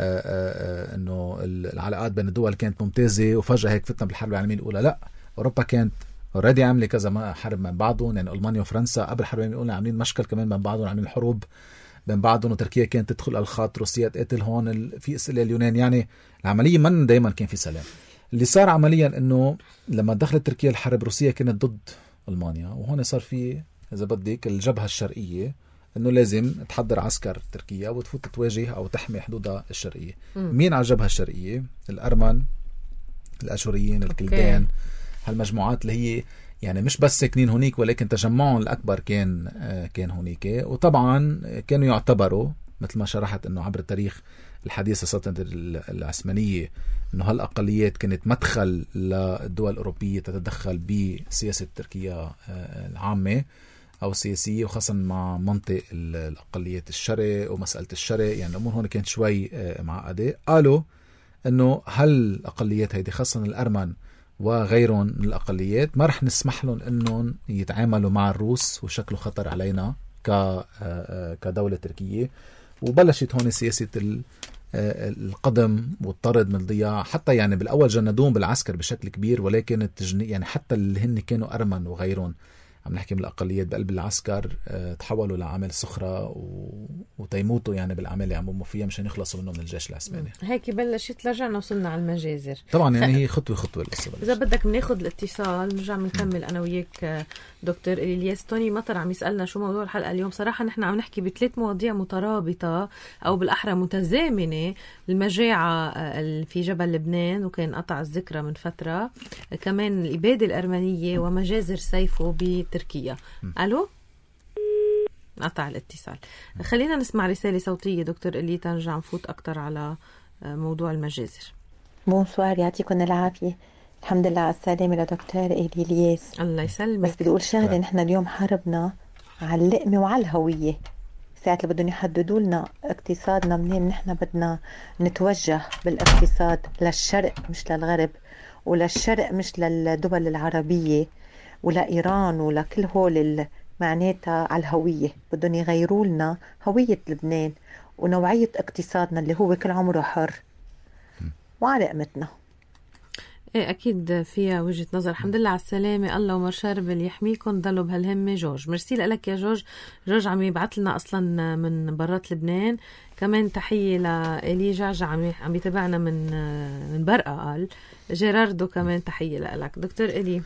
انه العلاقات بين الدول كانت ممتازة وفجأة هيك فتنا بالحرب العالمية الأولى. لا، أوروبا كانت اوريدي عامله كذا حرب من بعضهم، يعني ألمانيا وفرنسا قبل الحرب العالمية الأولى عاملين مشكل كمان من بعضهم، عاملين حروب بين بعضهم، وتركيا كانت تدخل على الخط، روسيا تقتل هون، في اسئله اليونان. يعني العمليه من دائما كان في سلام. اللي صار عمليا انه لما دخلت تركيا الحرب، روسيا كانت ضد المانيا، وهون صار في اذا بدك الجبهه الشرقيه انه لازم تحضر عسكر تركيا وتفوت تواجه او تحمي حدودها الشرقيه. مين على الجبهه الشرقيه؟ الارمن، الاشوريين، الكلدان، هالمجموعات اللي هي يعني مش بس ساكنين هونيك ولكن تجمعهم الأكبر كان هونيك. وطبعا كانوا يعتبروا مثل ما شرحت أنه عبر التاريخ الحديث السلطنة العثمانية أنه هالأقليات كانت مدخل للدول الأوروبية تتدخل بسياسة تركيا العامة أو السياسية، وخاصة مع منطق الأقليات الشرق ومسألة الشرق. يعني الأمور هون كانت شوي معقدة. قالوا أنه هالأقليات هيدي خاصة الأرمن وغيرهم من الأقليات ما رح نسمح لهم أنهم يتعاملوا مع الروس وشكلوا خطر علينا كدولة تركية. وبلشت هون سياسة القدم والطرد من الضياع، حتى يعني بالأول جندوهم بالعسكر بشكل كبير، ولكن التجنيد يعني حتى اللي هن كانوا أرمن وغيرهم عم نحكي من الأقليات بقلب العسكر تحولوا لعمل سخرة وتيموتوا يعني بالأعمال اللي عم بيقوموا فيها مشان يخلصوا منهم من الجيش العثماني.
هيك بلشت رجعنا وصلنا على المجازر.
طبعا يعني هي خطوة القصة.
إذا بدك بناخد الاتصال نرجع بنكمل أنا وياك دكتور إلياس. توني مطر عم يسألنا شو موضوع الحلقة اليوم. صراحة نحن عم نحكي بثلاث مواضيع مترابطة أو بالأحرى متزامنة: المجاعة في جبل لبنان وكان قطع الذكرى من فترة، كمان الإبادة الأرمنية، ومجازر سيفو بتركيا. ألو؟ قطع الاتصال. خلينا نسمع رسالة صوتية دكتور إلي تنرجع نفوت أكتر على موضوع المجازر.
بونسوار، يعطيكم العافية. الحمد لله على السلامة لدكتور إلياس.
الله يسلمك.
بس بدي أقول شغلة، نحن اليوم حربنا على اللقمة وعلى الهوية. ساعة اللي بدهم يحددوا لنا اقتصادنا منين، نحن بدنا نتوجه بالاقتصاد للشرق مش للغرب، وللشرق مش للدول العربية ولا إيران ولا كل هول معناتها على الهوية. بدهم يغيروا لنا هوية لبنان ونوعية اقتصادنا اللي هو كل عمره حر وعلى قمتنا.
ايه اكيد فيها وجهة نظر. الحمد لله على السلامة. الله ومر شارب يحميكم. ضلوا بهالهمة. جورج، ميرسي لك يا جورج. جورج عم يبعث لنا اصلا من برات لبنان. كمان تحية لإلي جعجع عم يتابعنا من برقة. قال جيراردو كمان تحية لك. دكتور إلي،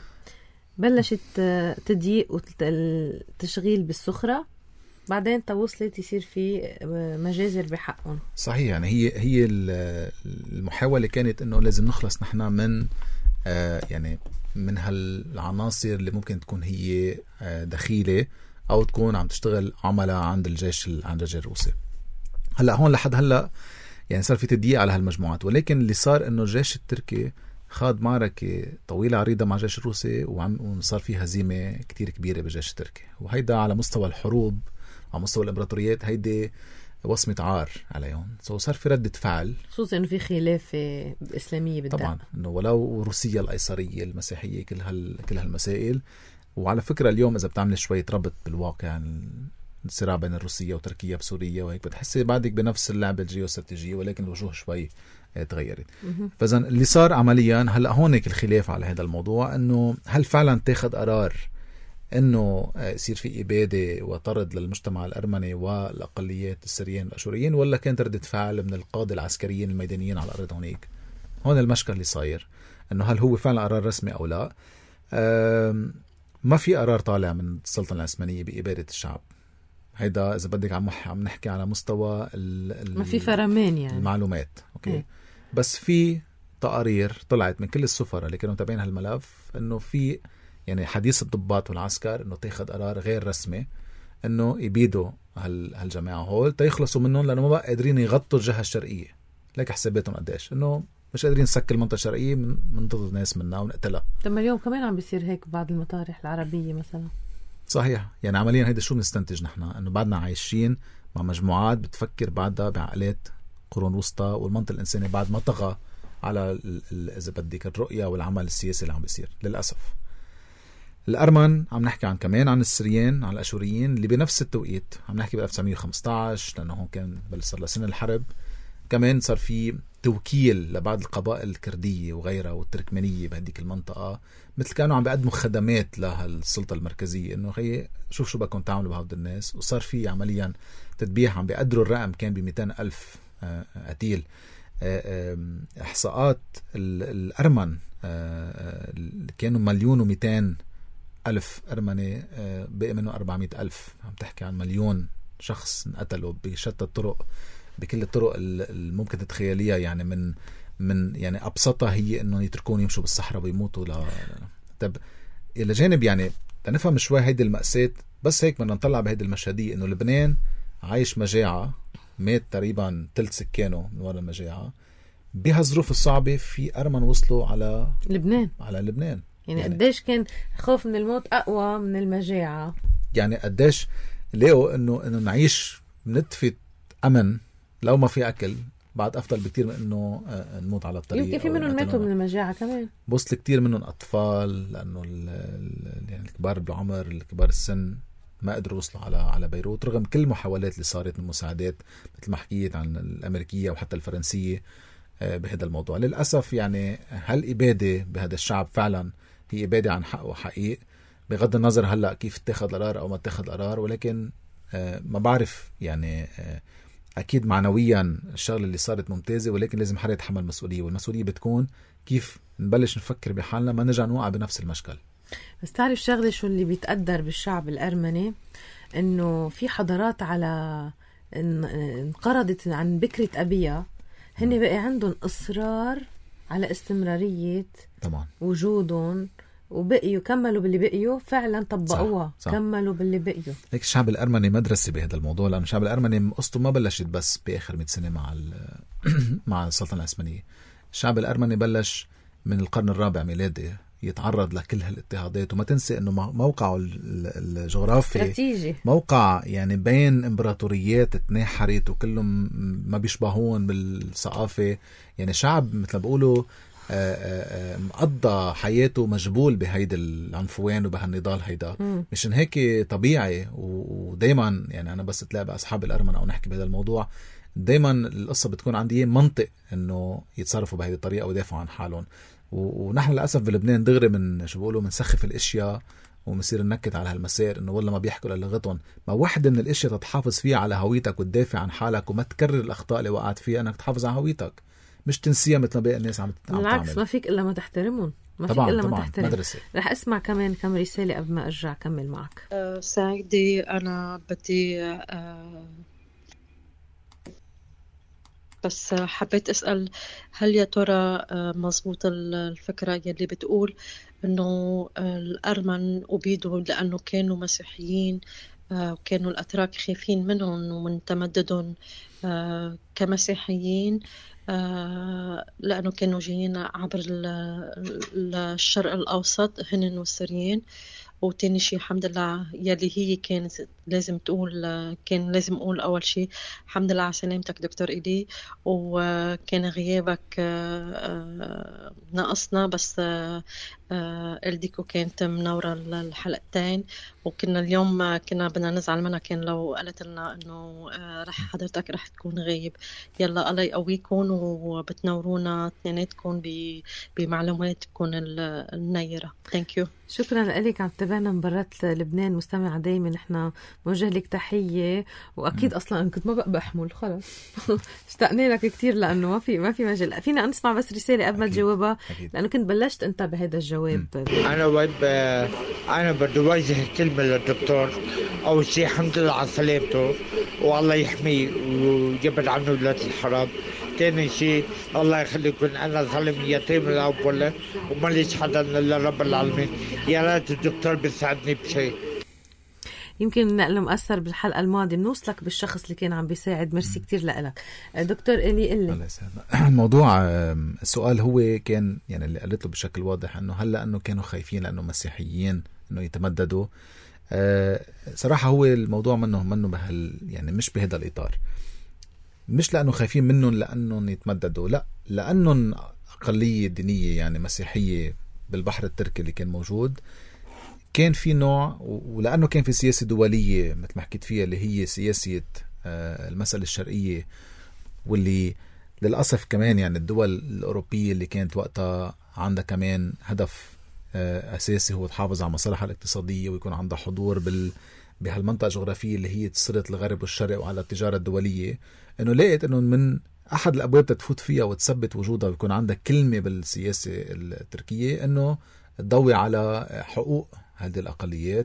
بلشت تضييق والتشغيل بالسخرة، بعدين توصلت يصير في مجازر بحقهم.
صحيح. يعني هي المحاولة كانت انه لازم نخلص نحن من يعني من هالعناصر اللي ممكن تكون هي دخيلة او تكون عم تشتغل عملاء عند الجيش الروسي. هلا هون لحد هلا يعني صار في تضييق على هالمجموعات، ولكن اللي صار انه الجيش التركي خاض معركة طويلة عريضة مع الجيش الروسي وصار في هزيمة كتير كبيرة بالجيش التركي. وهيدا على مستوى الحروب، على مستوى الإمبراطوريات، هيدي وصمة عار عليهم. صار في ردة فعل،
خصوصا إنه في خلافة إسلامية بالدم.
طبعا إنه ولو روسيا الأيسرية المسيحية كل هالمسائل. وعلى فكرة اليوم إذا بتعمل شوية ربط بالواقع الصراع بين الروسية وتركيا بسوريا وهيك، بتحسي بعدك بنفس اللعبة الجيوستراتيجية، ولكن الوجوه شوي تغيرت. فإذا اللي صار عمليا هلأ هونك الخلاف على هذا الموضوع، انه هل فعلا تاخد قرار انه يصير في إبادة وطرد للمجتمع الأرمني والأقليات السريين والأشوريين، ولا كانت ردة فعل من القادة العسكريين الميدانيين على الأرض هونيك؟ هون المشكل اللي صاير، انه هل هو فعلا قرار رسمي او لا. ما في قرار طالع من السلطنة العثمانية بإبادة الشعب. هيدا إذا بدك عم نحكي على مستوى
ما في فرمان يعني
المعلومات. أوكي. بس في تقارير طلعت من كل السفراء اللي كانوا تابعين هالملف إنه في يعني حديث الضباط والعسكر إنه تاخد قرار غير رسمي إنه يبيدوا هالجماعة هول تيخلصوا منهم، لأنه ما بقى قادرين يغطوا الجهة الشرقية. لك حساباتهم قديش إنه مش قادرين نسكر المنطقة الشرقية من ضد ناس منها ونقتلها.
طب اليوم كمان عم بيصير هيك بعض المطارح العربية مثلا.
صحيح، يعني عمليا هيدا شو بنستنتج نحن؟ إنه بعدنا عايشين مع مجموعات بتفكر بعدها بعقلات قرون وسطى، والمنطق الإنساني بعد ما طغى على إذا بدك الرؤية والعمل السياسي اللي عم بيصير للأسف. الأرمن عم نحكي عن كمان عن السريان، عن الأشوريين اللي بنفس التوقيت عم نحكي ب 1915 لأنه هون كان صار لسنة الحرب. كمان صار في توكيل لبعض القبائل الكردية وغيرها والتركمانية بهديك المنطقة، مثل كانوا عم بيقدموا خدمات للسلطة المركزية، إنه خي شوف شو بدكم تعملوا بهود الناس. وصار في عمليا تدبيح، عم بيقدروا الرقم كان ب200,000 قتيل. إحصاءات الأرمن كانوا 1,200,000 أرمني، بقي منه 400,000. عم تحكي عن 1,000,000 شخص انقتلوا بشتى الطرق، بكل الطرق الممكن تتخيليها. يعني من يعني أبسطها هي إنه يتركون يمشوا بالصحراء ويموتوا. طب إلى جانب يعني تنفهم شوي هيدي المأساة، بس هيك بدنا نطلع بهيدي المشهدية إنه لبنان عايش مجاعة، مات تقريبا 3 سكانه من وراء المجاعة. بهالظروف الصعبة في أرمن وصلوا على لبنان.
يعني قديش كان خوف من الموت أقوى من المجاعة.
يعني قديش لقوا إنه نعيش بنتفة أمن لو ما في أكل بعد أفضل بكتير من إنه نموت على الطريق.
يمكن في منهم ماتوا من المجاعة كمان.
وصل كتير منهم أطفال، لأنه يعني الكبار بالعمر، الكبار السن ما قدروا يوصلوا على بيروت رغم كل المحاولات اللي صارت من مساعدات مثل ما حكيت عن الأمريكية وحتى الفرنسية بهذا الموضوع. للأسف يعني هالإبادة بهذا الشعب فعلا هي إبادة عن حق وحقيق، بغض النظر هلأ كيف اتخذ قرار أو ما اتخذ قرار. ولكن ما بعرف يعني أكيد معنويا الشغل اللي صارت ممتازة، ولكن لازم حدا يتحمل مسؤولية، والمسؤولية بتكون كيف نبلش نفكر بحالنا ما نرجع نوقع بنفس المشكل.
بس تعرف شغلة شو اللي بيتقدر بالشعب الأرمني؟ إنه في حضارات على انقرضت عن بكرة أبيها، هن بقى عندهم إصرار على استمرارية
طبعا
وجودهم، وبقيوا كملوا باللي بقيوا فعلا طبقوها. كملوا باللي بقيوا.
هيك الشعب الأرمني مدرسة بهذا الموضوع، لأن الشعب الأرمني قصته ما بلشت بس بآخر 100 سنة مع السلطنة العثمانية. الشعب الأرمني بلش من القرن الرابع ميلادي يتعرض لكل هالاضطهادات. وما تنسي انه موقعه الجغرافي
استراتيجي،
موقع يعني بين امبراطوريات تناحرت وكلهم ما بيشبهون بالثقافة. يعني شعب مثل ما بقولوا مقضى حياته مجبول بهيدا العنفوان وبهالنضال هيدا. مشان هيك طبيعي. ودايما يعني انا بس تلاقي باصحاب الأرمن او نحكي بهذا الموضوع، دايما القصة بتكون عندي منطق انه يتصرفوا بهذه الطريقة ويدافعوا عن حالهم. ونحن للأسف بلبنان دغري من شو بقولوا منسخف الاشياء ومصير ننكد على هالمسار انه والله ما بيحكوا للغتهم. ما واحدة من الاشياء تتحافظ فيها على هويتك وتدافع عن حالك وما تكرر الاخطاء اللي وقعت فيها، انك تحافظ على هويتك مش تنسيها مثل ما باقي الناس عم تعمل.
بالعكس ما فيك الا ما تحترمهم، ما فيك الا ما تحترم.
مدرسة.
رح اسمع كمان كم رسالة قبل ما ارجع اكمل معك.
سعيدي، انا بدي بس حبيت أسأل، هل يا ترى مظبوط الفكرة يلي بتقول إنه الأرمن أبيدوا لأنه كانوا مسيحيين، وكانوا الأتراك خايفين منهم ومن تمددهم كمسيحيين، لأنه كانوا جايين عبر الشرق الأوسط هن والسريين؟ وتاني شيء الحمد لله يلي هي كانت لازم تقول، كان لازم أقول أول شيء الحمد لله على سلامتك دكتور إيدي، وكان غيابك ناقصنا، بس الديكو كانت منورة الحلقتين، وكنا اليوم كنا بدنا نزعل منها كان لو قالت لنا إنه رح حضرتك رح تكون غايب. يلا الله يقويكم وبتنورونا اثنيناتكم بمعلوماتكم النيرة. Thank you.
شكرا لك. عم تابعنا من برات لبنان مستمع دايما، نحن موجه لك تحية. واكيد اصلا كنت ما بقى بحمل خلص اشتقنا لك كتير، لانه ما في مجال. فينا نسمع بس رسالة قبل ما تجاوبها، لانه كنت بلشت انت بهذا الجواب.
انا بدي اوجه كلمة للدكتور. اول شيء الحمد لله على سلامته والله يحميه ويبعد عنه ولاد الحرام. ثاني شيء الله يخليكم، انا ظلم يتيم الاول وما ليش حدا الا رب العالمين. يا ريت الدكتور بيساعدني بشيء.
يمكن مأثر بالحلقة الماضية بنوصلك بالشخص اللي كان عم بيساعد. ميرسي كتير لك دكتور إلي.
الموضوع السؤال هو كان يعني اللي قلت له بشكل واضح انه هل لانه كانوا خايفين لانه مسيحيين انه يتمددوا. صراحة هو الموضوع منه يعني مش بهذا الإطار، مش لأنه خايفين منهم لأنهم يتمددوا، لا، لأنهم أقلية دينية يعني مسيحية بالبحر التركي اللي كان موجود، كان في نوع، ولأنه كان في سياسة دولية مثل ما حكيت فيها اللي هي سياسة المسألة الشرقية، واللي للأسف كمان يعني الدول الأوروبية اللي كانت وقتها عندها كمان هدف أساسي هو تحافظ على مصالحها الاقتصادية ويكون عندها حضور بهالمنطقة الجغرافية اللي هي صلة الغرب والشرق وعلى التجارة الدولية، إنه لقيت إنه من أحد الأبواب تفوت فيها وتثبت وجودها ويكون عندها كلمة بالسياسة التركية إنه تضوي على حقوق هذه الأقليات.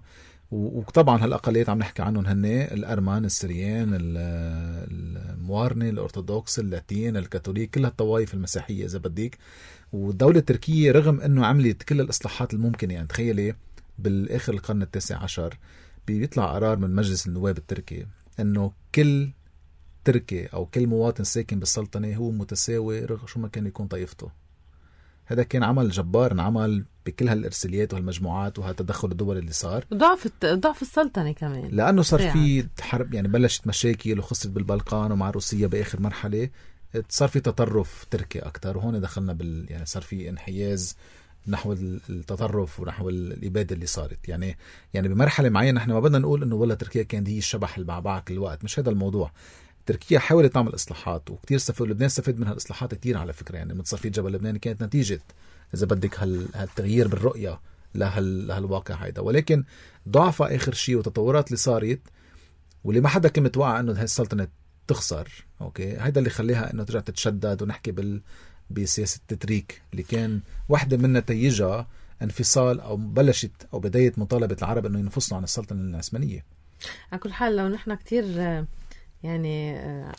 وطبعا هالأقليات عم نحكي عنهم هن الأرمان، السريان، الموارنة، الأرثوذكس، اللاتين، الكاثوليك، كل هالطوائف المسيحية إذا بديك. والدولة التركية رغم أنه عملت كل الإصلاحات الممكنة، يعني تخيلي بالآخر القرن التاسع عشر بيطلع قرار من مجلس النواب التركي أنه كل تركي أو كل مواطن ساكن بالسلطنة هو متساوي رغم شو ما كان يكون طائفته. هذا كان عمل جبار انعمل بكل هالإرساليات وهالمجموعات وهالتدخل الدولي اللي صار.
ضعف السلطنة كمان
لأنه صار في حرب، يعني بلشت مشاكل وخصت بالبلقان ومع روسيا بآخر مرحلة صار في تطرف تركي أكتر، وهون دخلنا يعني صار في انحياز نحو التطرف ونحو الإبادة اللي صارت. يعني بمرحلة معينة نحن ما بدنا نقول إنه والله تركيا كانت هي الشبح البعبع كل الوقت، مش هذا الموضوع. تركيا حاولت تعمل إصلاحات وكتير لبنان استفاد من هالإصلاحات كتير على فكرة. يعني متصفية جبل لبنان كانت نتيجة إذا بدك هالتغيير بالرؤية لهالواقع هيدا، ولكن ضعفها آخر شيء وتطورات اللي صارت واللي ما حدا كان متوقع إنه هالسلطنة تخسر. أوكي، هيدا اللي خليها إنه ترجع تتشدد، ونحكي بسياسة التتريك اللي كان واحدة من نتائجها انفصال أو بلشت أو بداية مطالبة العرب إنه ينفصلوا عن السلطنة العثمانية.
على كل حال لو نحن كتير يعني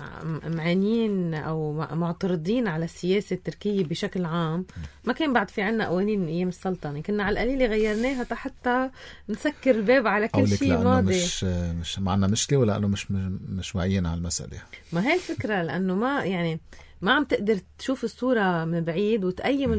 معانين أو معترضين على السياسة التركية بشكل عام، ما كان بعد في عنا قوانين من أيام السلطنة، كنا على القليل غيرناها حتى نسكر الباب على كل شيء ماضي.
مش معنا مشكلة ولا أنه مش واعيين على المسألة.
ما هي الفكرة، لأنه ما عم تقدر تشوف الصورة من بعيد وتقيم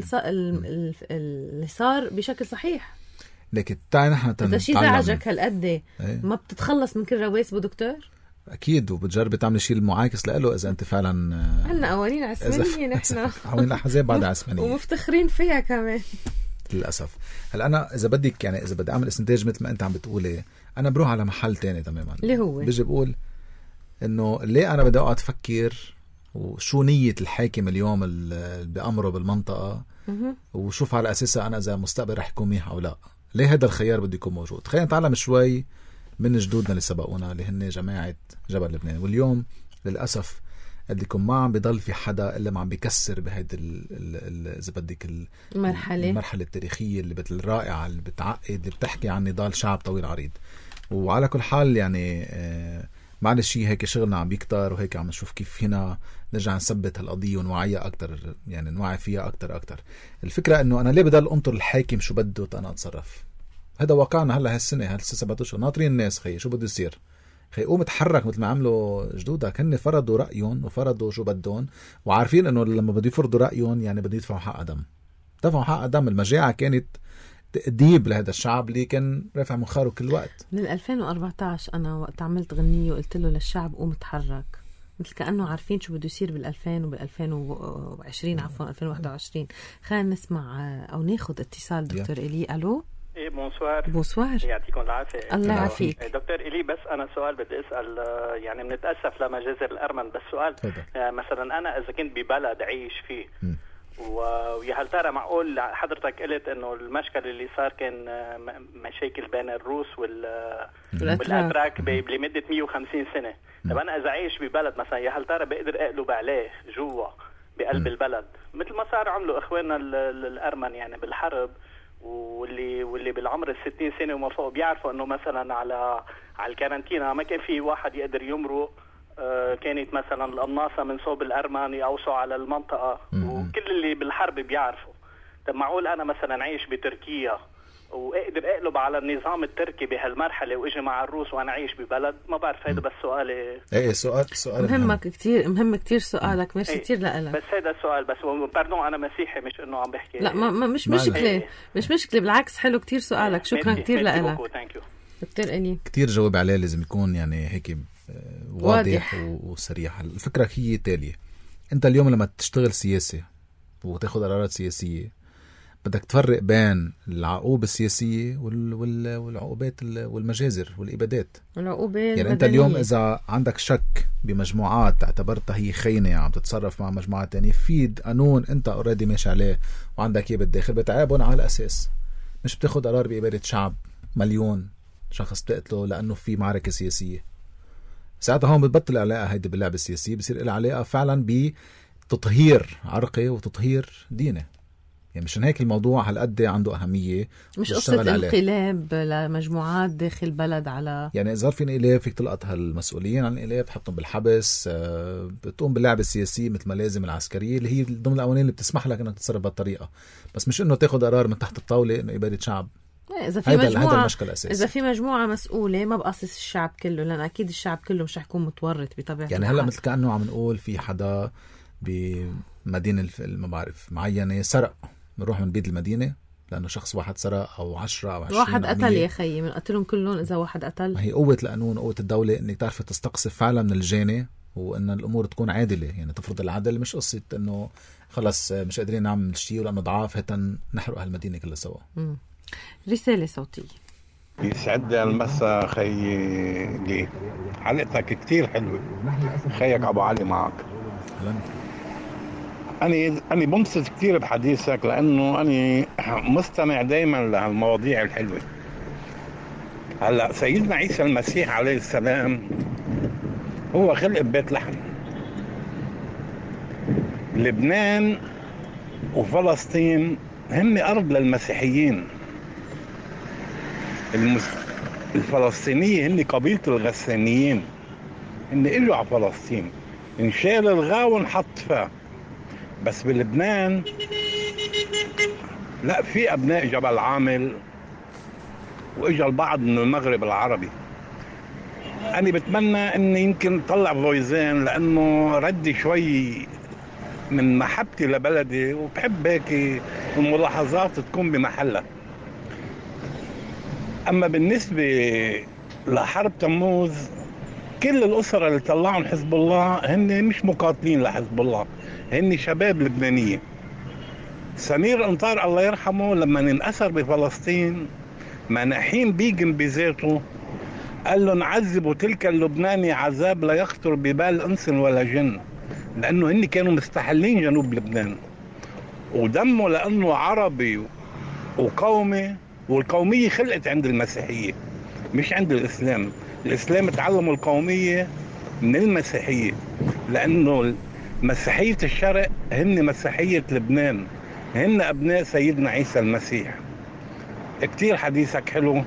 اللي صار بشكل صحيح.
لكن تعال نحن
إذا شيء زعجك هالقد ما بتتخلص من كل رواسبه دكتور؟
أكيد، وبتجرب تعمل شيء المعاكس له إذا أنت فعلا
عنا قوانين عثمانية نحن
قوانين الأحزاب بعد عثمانية
ومفتخرين فيها كمان
للأسف. هلا أنا إذا بدك يعني إذا بدي أعمل استنتاج مثل ما أنت عم بتقولي، أنا بروح على محل تاني تماما
اللي هو
بيجي بقول إنه ليه أنا بدي أقعد أفكر وشو نية الحاكم اليوم اللي بأمره بالمنطقة وشوف على أساسها أنا إذا مستقبل رح يكون منيح أو لا. ليه هذا الخيار بده يكون موجود؟ خلينا نتعلم شوي من جدودنا اللي سبقونا اللي هن جماعة جبل لبنان. واليوم للأسف قدكم ما عم بيضل في حدا إلا ما عم بيكسر بهيدا إذا بدك المرحلة التاريخية اللي الرائعة اللي بتعقد اللي بتحكي عن نضال شعب طويل عريض. وعلى كل حال يعني معلش شيء هيك شغلنا عم بيكتر وهيك عم نشوف كيف هنا نرجع نثبت هالقضية ونوعيها أكتر، يعني نوعي فيها أكتر. الفكرة إنه أنا ليه بدل أنطر الحاكم شو بده أنا أتصرف؟ هذا واقعنا هلا هالسنة هالسنة 7 أشهر ناطرين الناس خي شو بده يصير. خي قوم تحرك مثل ما عملوا جدودك، هن فرضوا رأيهم وفرضوا شو بدهم وعارفين إنه لما بده يفرضوا رأيهم يعني بده يدفعوا حق دم. دفعوا حق دم. المجاعة كانت تأديب لهذا الشعب اللي كان رافع منخاره كل وقت.
من 2014 أنا وقت عملت غنية وقلت له للشعب قوم تحرك، مثل كأنه عارفين شو بده يصير بال2000 وبال2020 عفوا 2021. خلينا نسمع أو ناخد اتصال دكتور إلي. ألو.
ايه بونسوار.
بونسوار.
يعطيكم العافية.
الله يعافيك.
دكتور إلي بس أنا سؤال بدي أسأل، يعني بنتأسف لمجازر الأرمن، بس سؤال مثلا أنا إذا كنت ببلد عيش فيه ويا هل ترى معقول حضرتك قلت إنه المشكل اللي صار كان مشاكل بين الروس والأتراك لمدة 150 سنة. طب أنا إذا عايش ببلد مثلا يا هل ترى بقدر أقلب عليه جوا بقلب البلد مثل ما صار عملوا إخواننا الأرمن يعني بالحرب، واللي بالعمر 60 سنة وما فوق بيعرفوا انه مثلا على الكارنتينا ما كان في واحد يقدر يمرق، كانت مثلا القناصة من صوب الأرمن يقوصوا على المنطقة وكل اللي بالحرب بيعرفوا. طب معقول أنا مثلا عايش بتركيا وأقدر أقلب على النظام التركي بهالمرحلة وإجي مع الروس وأنا عايش ببلد؟ ما بعرف، هيدا بس سؤالي.
ايه سؤال
مهم كتير سؤالك، ماشي كتير لألك.
بس هيدا السؤال بس، باردون أنا مسيحي، مش إنه عم بحكي.
لا مش مشكلة، مش مشكلة، بالعكس حلو كتير سؤالك. شكرا كتير لألك دكتور إلي.
كتير جواب عليه لازم يكون يعني هيك واضح وصريح. الفكرة هي تالية: أنت اليوم لما تشتغل سياسي وتاخد قرارات سياسية بدك تفرق بين العقوبة السياسية والعقوبات والمجازر والإبادات. يعني أنت اليوم إذا عندك شك بمجموعات اعتبرتها هي خينة عم تتصرف مع مجموعات تانية، في قانون أنت أوريدي ماشي عليه وعندك إيه بالداخل، بتعابون على الأساس. مش بتاخد قرار بإبادة شعب مليون شخص تقتله لأنه في معركة سياسية. ساعتها هون بتبطل العلاقة هيدي باللعبة السياسية، بصير لها علاقة فعلا بتطهير عرقي وتطهير ديني. يعني مشان هيك الموضوع هالقد عنده أهمية.
مش قصة انقلاب لمجموعات داخل بلد على، يعني
إذا في انقلاب فيك تلقط هالمسؤولين عن الانقلاب، تحطهم بالحبس، بتقوم باللعبة السياسية مثل ما لازم العسكرية اللي هي ضمن القوانين اللي بتسمح لك انك تتصرف بهالطريقة، بس مش انه تاخد قرار من تحت الطاولة انه إبادة شعب.
إذا في مجموعة مسؤولة ما بقصص الشعب كله، لأن أكيد الشعب كله مش هيكون متورط بطبيعة
يعني هلا مثل كأنه عم نقول في حدا بمدينة ما بعرف معينة سرق، بنروح من بيت المدينة لأنه شخص واحد سرق أو 10 أو 20
واحد قتل. يا خيي من قتلهم كلهم إذا واحد قتل.
ما هي قوة القانون، قوة الدولة إنك تعرف تستقصف فعلا من الجاني، وإن الأمور تكون عادلة. يعني تفرض العدل، مش قصة إنه خلص مش قادرين نعمل شيء ولأنه ضعاف هتا نحرق هالمدينة كلها سوا.
رسالة صوتية.
يسعد المساء خيي لي، حلقتك كتير حلوة. خيك أبو علي معك. أنا بنبسط كتير بحديثك لأنه أنا مستمع دايما لهالمواضيع الحلوة. هلأ سيدنا عيسى المسيح عليه السلام هو خلق ببيت لحم. لبنان وفلسطين هم أرض للمسيحيين. الفلسطينية هن قبيلة الغسانيين، هن إجوا على فلسطين، انشال الغاء ونحط فا. بس بلبنان لا، في أبناء جبل عامل وإجا البعض من المغرب العربي. أنا بتمنى أني يمكن طلع فويزين لأنه ردي شوي من محبتي لبلدي، وبحب هيك الملاحظات تكون بمحلها. أما بالنسبة لحرب تموز، كل الأسرة اللي طلعوا حزب الله هن مش مقاتلين لحزب الله، هن شباب لبنانية. سمير أنطار الله يرحمه لما انأسر بفلسطين مناحين بيجن بذاته قال له: نعذب تلك اللبناني عذاب لا يخطر ببال إنس ولا جن، لأنه هن كانوا مستحلين جنوب لبنان، ودمه لأنه عربي وقومي، والقومية خلقت عند المسيحية مش عند الإسلام. الإسلام تعلموا القومية من المسيحية، لأنه مسيحية الشرق هن مسيحية لبنان، هن أبناء سيدنا عيسى المسيح. كتير حديثك حلو.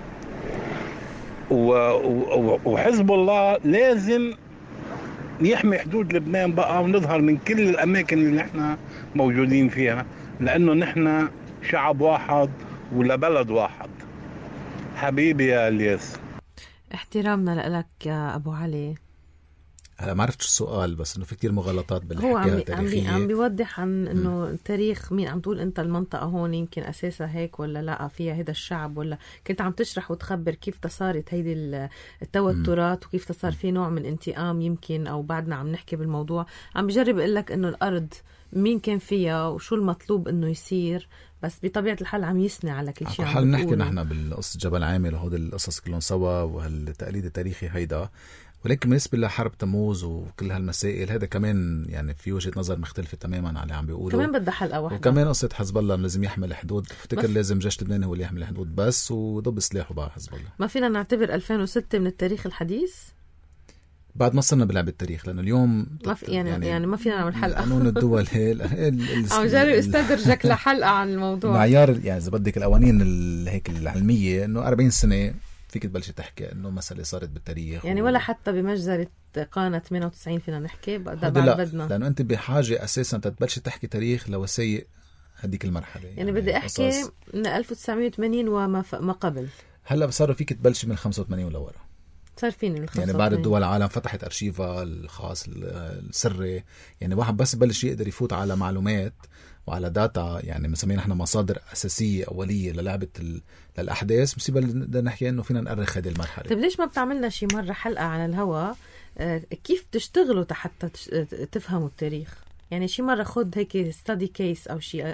وحزب الله لازم يحمي حدود لبنان بقى، ونظهر من كل الأماكن اللي نحن موجودين فيها، لأنه نحن شعب واحد ولبلد واحد. حبيبي يا الياس.
احترامنا لك يا أبو علي.
هلا ما عرفتش السؤال، بس انه في كتير مغالطات بالحكايه التاريخيه.
هو عم بيوضح عن انه التاريخ، مين عم تقول انت المنطقه هون يمكن اساسها هيك ولا لا فيها هذا الشعب، ولا كنت عم تشرح وتخبر كيف تصارت هيدي التوترات وكيف تصار في نوع من انتقام يمكن، او بعدنا عم نحكي بالموضوع. عم بجرب اقول لك انه الارض مين كان فيها وشو المطلوب انه يصير، بس بطبيعه الحال عم يسنى على كل شيء.
حال نحكي نحن بالقصه جبل عامل وهود القصص كلهم سوا وهالتقليد التاريخي هيدا. ولكن بالنسبة لحرب تموز وكل هالمسائل هذا كمان يعني في وجهة نظر مختلفة تماما على اللي عم بيقولوا.
كمان بدها حلقة واحدة.
وكمان قصة حزب الله لازم يحمل حدود، افتكر لازم جيش لبنان هو اللي يحمل حدود بس وضب سلاحه بقى حزب الله.
ما فينا نعتبر 2006 من التاريخ الحديث
بعد ما صرنا بلعب التاريخ، لأنه اليوم
ما في يعني ما فينا نعمل حلقة.
قانون الدول
عم جرب استدرجك لحلقة عن الموضوع.
معيار يعني إذا بدك القوانين هيك العلمية إنه 40 سنة فيك تبلش تحكي انه مسألة صارت بالتاريخ
يعني ولا حتى بمجزرة قانة 98 فينا نحكي بدنا،
لانه انت بحاجة اساسا تتبلش تحكي تاريخ لوثائق هديك المرحلة.
يعني بدي أحكي من 1980 وما قبل.
هلا صاروا فيك تبلش من 85 ولورا،
صار فيني من 85.
يعني بعد الدول العالم فتحت أرشيفها الخاص السري، يعني واحد بس بلش يقدر يفوت على معلومات وعلى داتا، يعني مسمينا احنا مصادر أساسية أولية للعبة للأحداث. مصيبة بدنا نحكي إنه فينا نأرخ هذه المرحلة.
طيب ليش ما بتعملنا شي مرة حلقة على الهواء كيف تشتغلوا حتى تفهموا التاريخ؟ يعني شي مرة خد هيك ستادي كيس أو شيء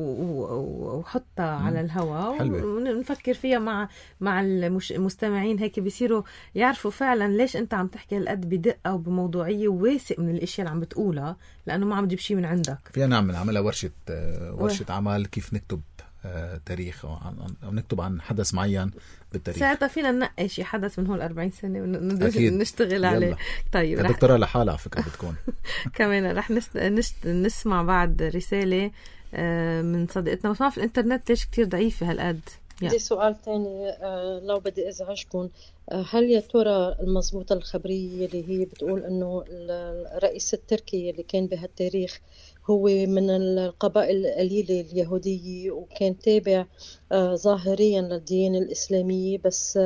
وحطها على الهواء ونفكر فيها مع المستمعين، هيك بيصيروا يعرفوا فعلا ليش أنت عم تحكي هالقد بدقة وبموضوعية وواسق من الأشياء اللي عم بتقولها، لأنه ما عم تجيب شيء من عندك.
فينا نعملها ورشة عمل كيف نكتب تاريخ أو نكتب عن حدث معين بالتاريخ.
ساعتها فينا ننقي شي حدث من هول 40 سنة ونشتغل عليه. طيب
الدكتوراه لحالها على فكرة بتكون.
كمان رح نسمع بعد رسالة من صديقتنا، بس ما في الانترنت ليش كتير ضعيفة هالقد.
عندي سؤال تاني لو بدي أزعجكم، هل يا ترى المضبوطة الخبرية اللي هي بتقول إنه الرئيس التركي اللي كان بهالتاريخ هو من القبائل القليلة اليهودية وكان تابع ظاهريا للديانة الإسلامية بس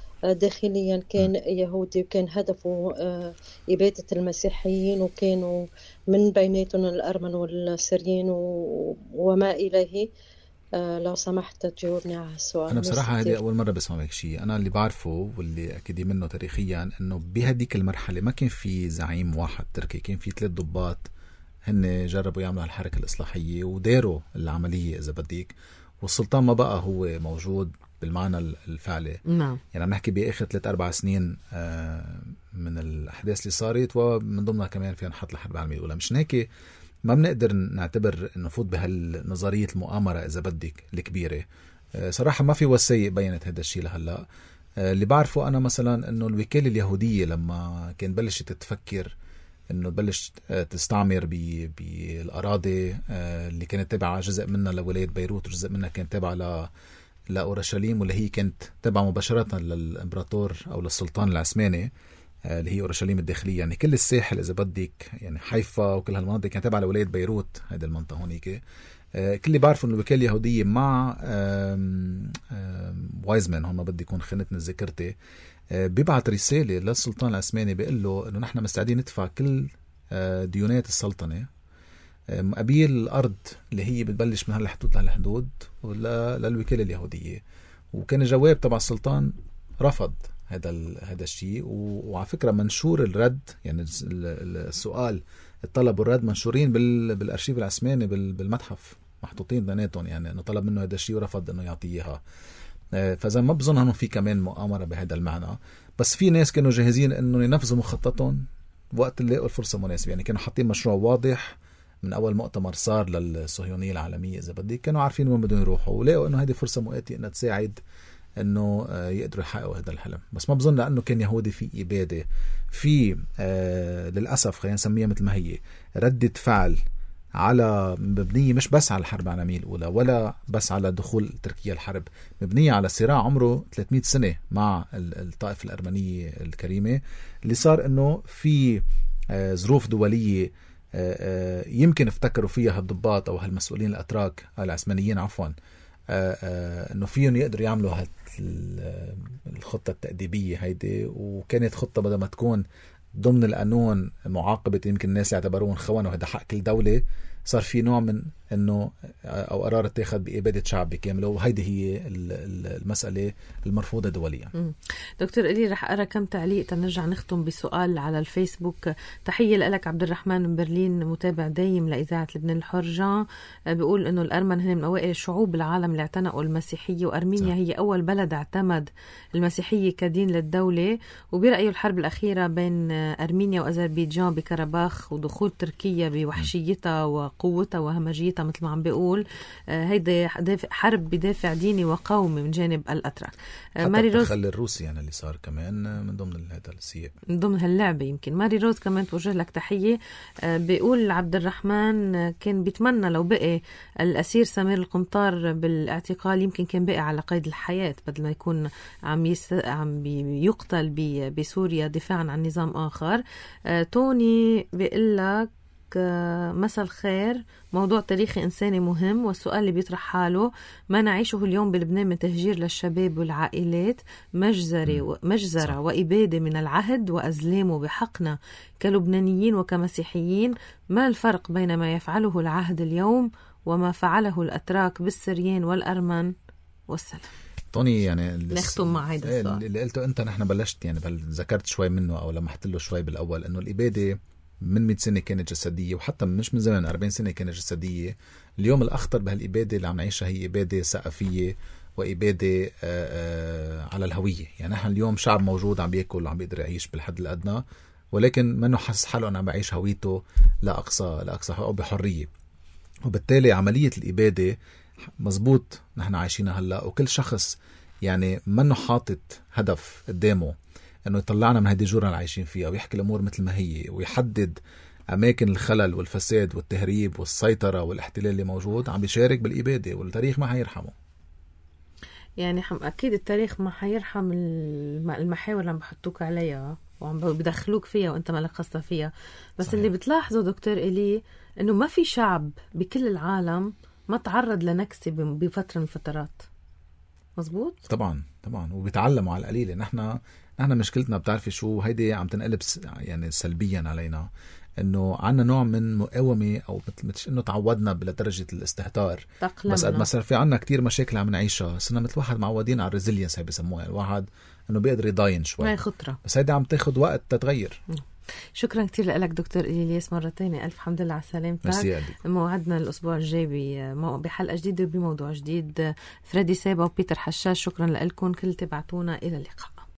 داخليا كان يهودي وكان هدفه إبادة المسيحيين وكانوا من بيناتهم الأرمن والسريين وما إليه؟ لو سمحت تجاوبني على السؤال.
أنا بصراحة هذه أول مرة بسمع هيك شيء. أنا اللي بعرفه واللي أكيد منه تاريخيا إنه بهديك المرحلة ما كان في زعيم واحد تركي، كان في 3 ضباط هن جربوا يعملوا الحركة الإصلاحية وداروا العملية إذا بديك، والسلطان ما بقى هو موجود بالمعنى الفعلي.
نعم.
يعني عم نحكي بآخر 3-4 سنين من الأحداث اللي صارت، ومن ضمنها كمان فينا نحط الحرب العالمية الأولى. مش هيك ما بنقدر نعتبر نفوت بهالنظرية المؤامرة إذا بدك الكبيرة. صراحة ما في وثائق بينت هذا الشيء لهلا. اللي بعرفه أنا مثلا إنه الوكالة اليهودية لما كان بلشت تفكر إنه بلش تستعمر بالأراضي اللي كانت تابعة جزء منها لولاية بيروت وجزء منها كانت تابعة لأورشليم، واللي هي كانت تابعة مباشرة للإمبراطور أو للسلطان العثماني اللي هي أورشليم الداخلية. يعني كل الساحل إذا بدك، يعني حيفا وكل هالمناطق كانت تابعة لولاية بيروت، هذه المنطقة هونيك. كل اللي بعرفه إنه الوكالة اليهودية مع وايزمان، هون ما بدي يكون خانتني ذاكرتي، بيبعت رسالة للسلطان العثماني بيقول له إنه نحن مستعدين ندفع كل ديونات السلطنة مقابل الأرض اللي هي بتبلش من هالحدود لهالحدود للوكالة اليهودية. وكان الجواب تبع السلطان رفض هذا الشيء. وعلى فكرة منشور الرد، يعني السؤال الطلب والرد منشورين بالأرشيف العثماني بالمتحف، محطوطين بيناتهم، يعني انه طلب منه هذا الشيء ورفض انه يعطيها. فاذا ما بظن انه في كمان مؤامرة بهذا المعنى، بس في ناس كانوا جاهزين انه ينفذوا مخططهم وقت اللي لقوا الفرصة مناسبة. يعني كانوا حاطين مشروع واضح من اول مؤتمر صار للصهيونية العالمية اذا بدي، كانوا عارفين وين بدهم يروحوا ولقوا انه هذه فرصة مؤتية انها تساعد انه يقدروا يحققوا هذا الحلم. بس ما بظن لانه كان يهودي في اباده، في للاسف خلينا نسميها مثل ما هي ردة فعل على مبنيه مش بس على الحرب العالمية الاولى ولا بس على دخول تركيا الحرب، مبنيه على صراع عمره 300 سنه مع الطائفه الارمنيه الكريمه، اللي صار انه في ظروف دوليه يمكن افتكروا فيها هالضباط او هالمسؤولين الاتراك العثمانيين عفوا انه فيهم يقدروا يعملوا الخطة التأديبية هيدي. وكانت خطة بدل ما تكون ضمن القانون معاقبة يمكن الناس يعتبرون خونوا هذا حق كل دولة، صار في نوع من انه او قرار اتخذ بإبادة شعب بكامله، وهيدي هي المسألة المرفوضة دوليا.
دكتور إلي رح أقرأ كم تعليق تنرجع نختم بسؤال على الفيسبوك. تحية لك عبد الرحمن من برلين، متابع دايم لإذاعة لبنان الحر. جان بيقول إنه الأرمن هن من أوائل الشعوب العالم اللي اعتنقوا المسيحية، وأرمينيا هي أول بلد اعتمد المسيحية كدين للدولة. وبرأيه الحرب الأخيرة بين أرمينيا وأذربيجان بكرباخ ودخول تركيا بوحشيتها وقوتها وهمجيتها مثل ما عم بيقول، هيدا حرب بدافع ديني وقومي من جانب الأتراك.
ماري روز التدخل الروسي يعني اللي صار كمان من ضمن هذا السياق،
من ضمن هاللعبة. يمكن ماري روز كمان توجه لك تحية. بيقول عبد الرحمن كان بيتمنى لو بقي الأسير سمير القمطار بالاعتقال، يمكن كان بقي على قيد الحياة بدل ما يكون عم يقتل بسوريا دفاعا عن نظام آخر. توني بيقول لك مساء الخير، موضوع تاريخي إنساني مهم، والسؤال اللي بيطرح حاله: ما نعيشه اليوم بلبنان من تهجير للشباب والعائلات مجزرة وإبادة من العهد وأزلامه بحقنا كلبنانيين وكمسيحيين. ما الفرق بين ما يفعله العهد اليوم وما فعله الأتراك بالسريان والأرمن؟ والسلام.
طوني يعني
نختم مع هيدا السؤال
اللي قلته انت. نحن بلشت يعني ذكرت شوي منه او لمحت له شوي بالاول، انه الاباده من 100 سنه كانت جسديه، وحتى مش من زمان 40 سنه كانت جسديه. اليوم الاخطر بهالاباده اللي عم نعيشها هي اباده ثقافيه واباده على الهويه. يعني نحن اليوم شعب موجود عم بياكل وعم بيقدر يعيش بالحد الادنى، ولكن منه حس حاله انه عم بعيش هويته لاقصى او بحريه. وبالتالي عمليه الاباده مزبوط نحن عايشينها هلا، وكل شخص يعني منه حاطط هدف قدامه انه يطلعنا من هذه الجورة اللي عايشين فيها ويحكي الامور مثل ما هي ويحدد اماكن الخلل والفساد والتهريب والسيطرة والاحتلال اللي موجود، عم بيشارك بالابادة، والتاريخ ما حيرحمه.
يعني اكيد التاريخ ما حيرحم المحاور اللي عم بحطوك عليها وعم بدخلوك فيها وانت ما لك خاصة فيها. بس صحيح. اللي بتلاحظه دكتور إلي انه ما في شعب بكل العالم ما تعرض لنكسة بفترة من الفترات. مزبوط؟ طبعا
وبيتعلموا على القليلة. نحن مشكلتنا بتعرفي شو هيدي عم تنقلب يعني سلبيا علينا، انه عنا نوع من مقاومة، او مش انه تعودنا لدرجة الاستهتار، بس قد ما صار في عنا كتير مشاكل عم نعيشها صرنا مثل واحد معودين على الريزيلينس، هي بيسموها الواحد انه بيقدر يضاين شوي،
ما خطرة.
بس هيدا عم تاخد وقت تتغير.
شكرا كتير لك دكتور إلياس مرة تانية. ألف حمد لله على سلامتك. موعدنا الأسبوع الجاي بحلقة جديدة بموضوع جديد. فريدي سابا وبيتر حشاش، شكرا لكم كل تبعتونا. إلى اللقاء.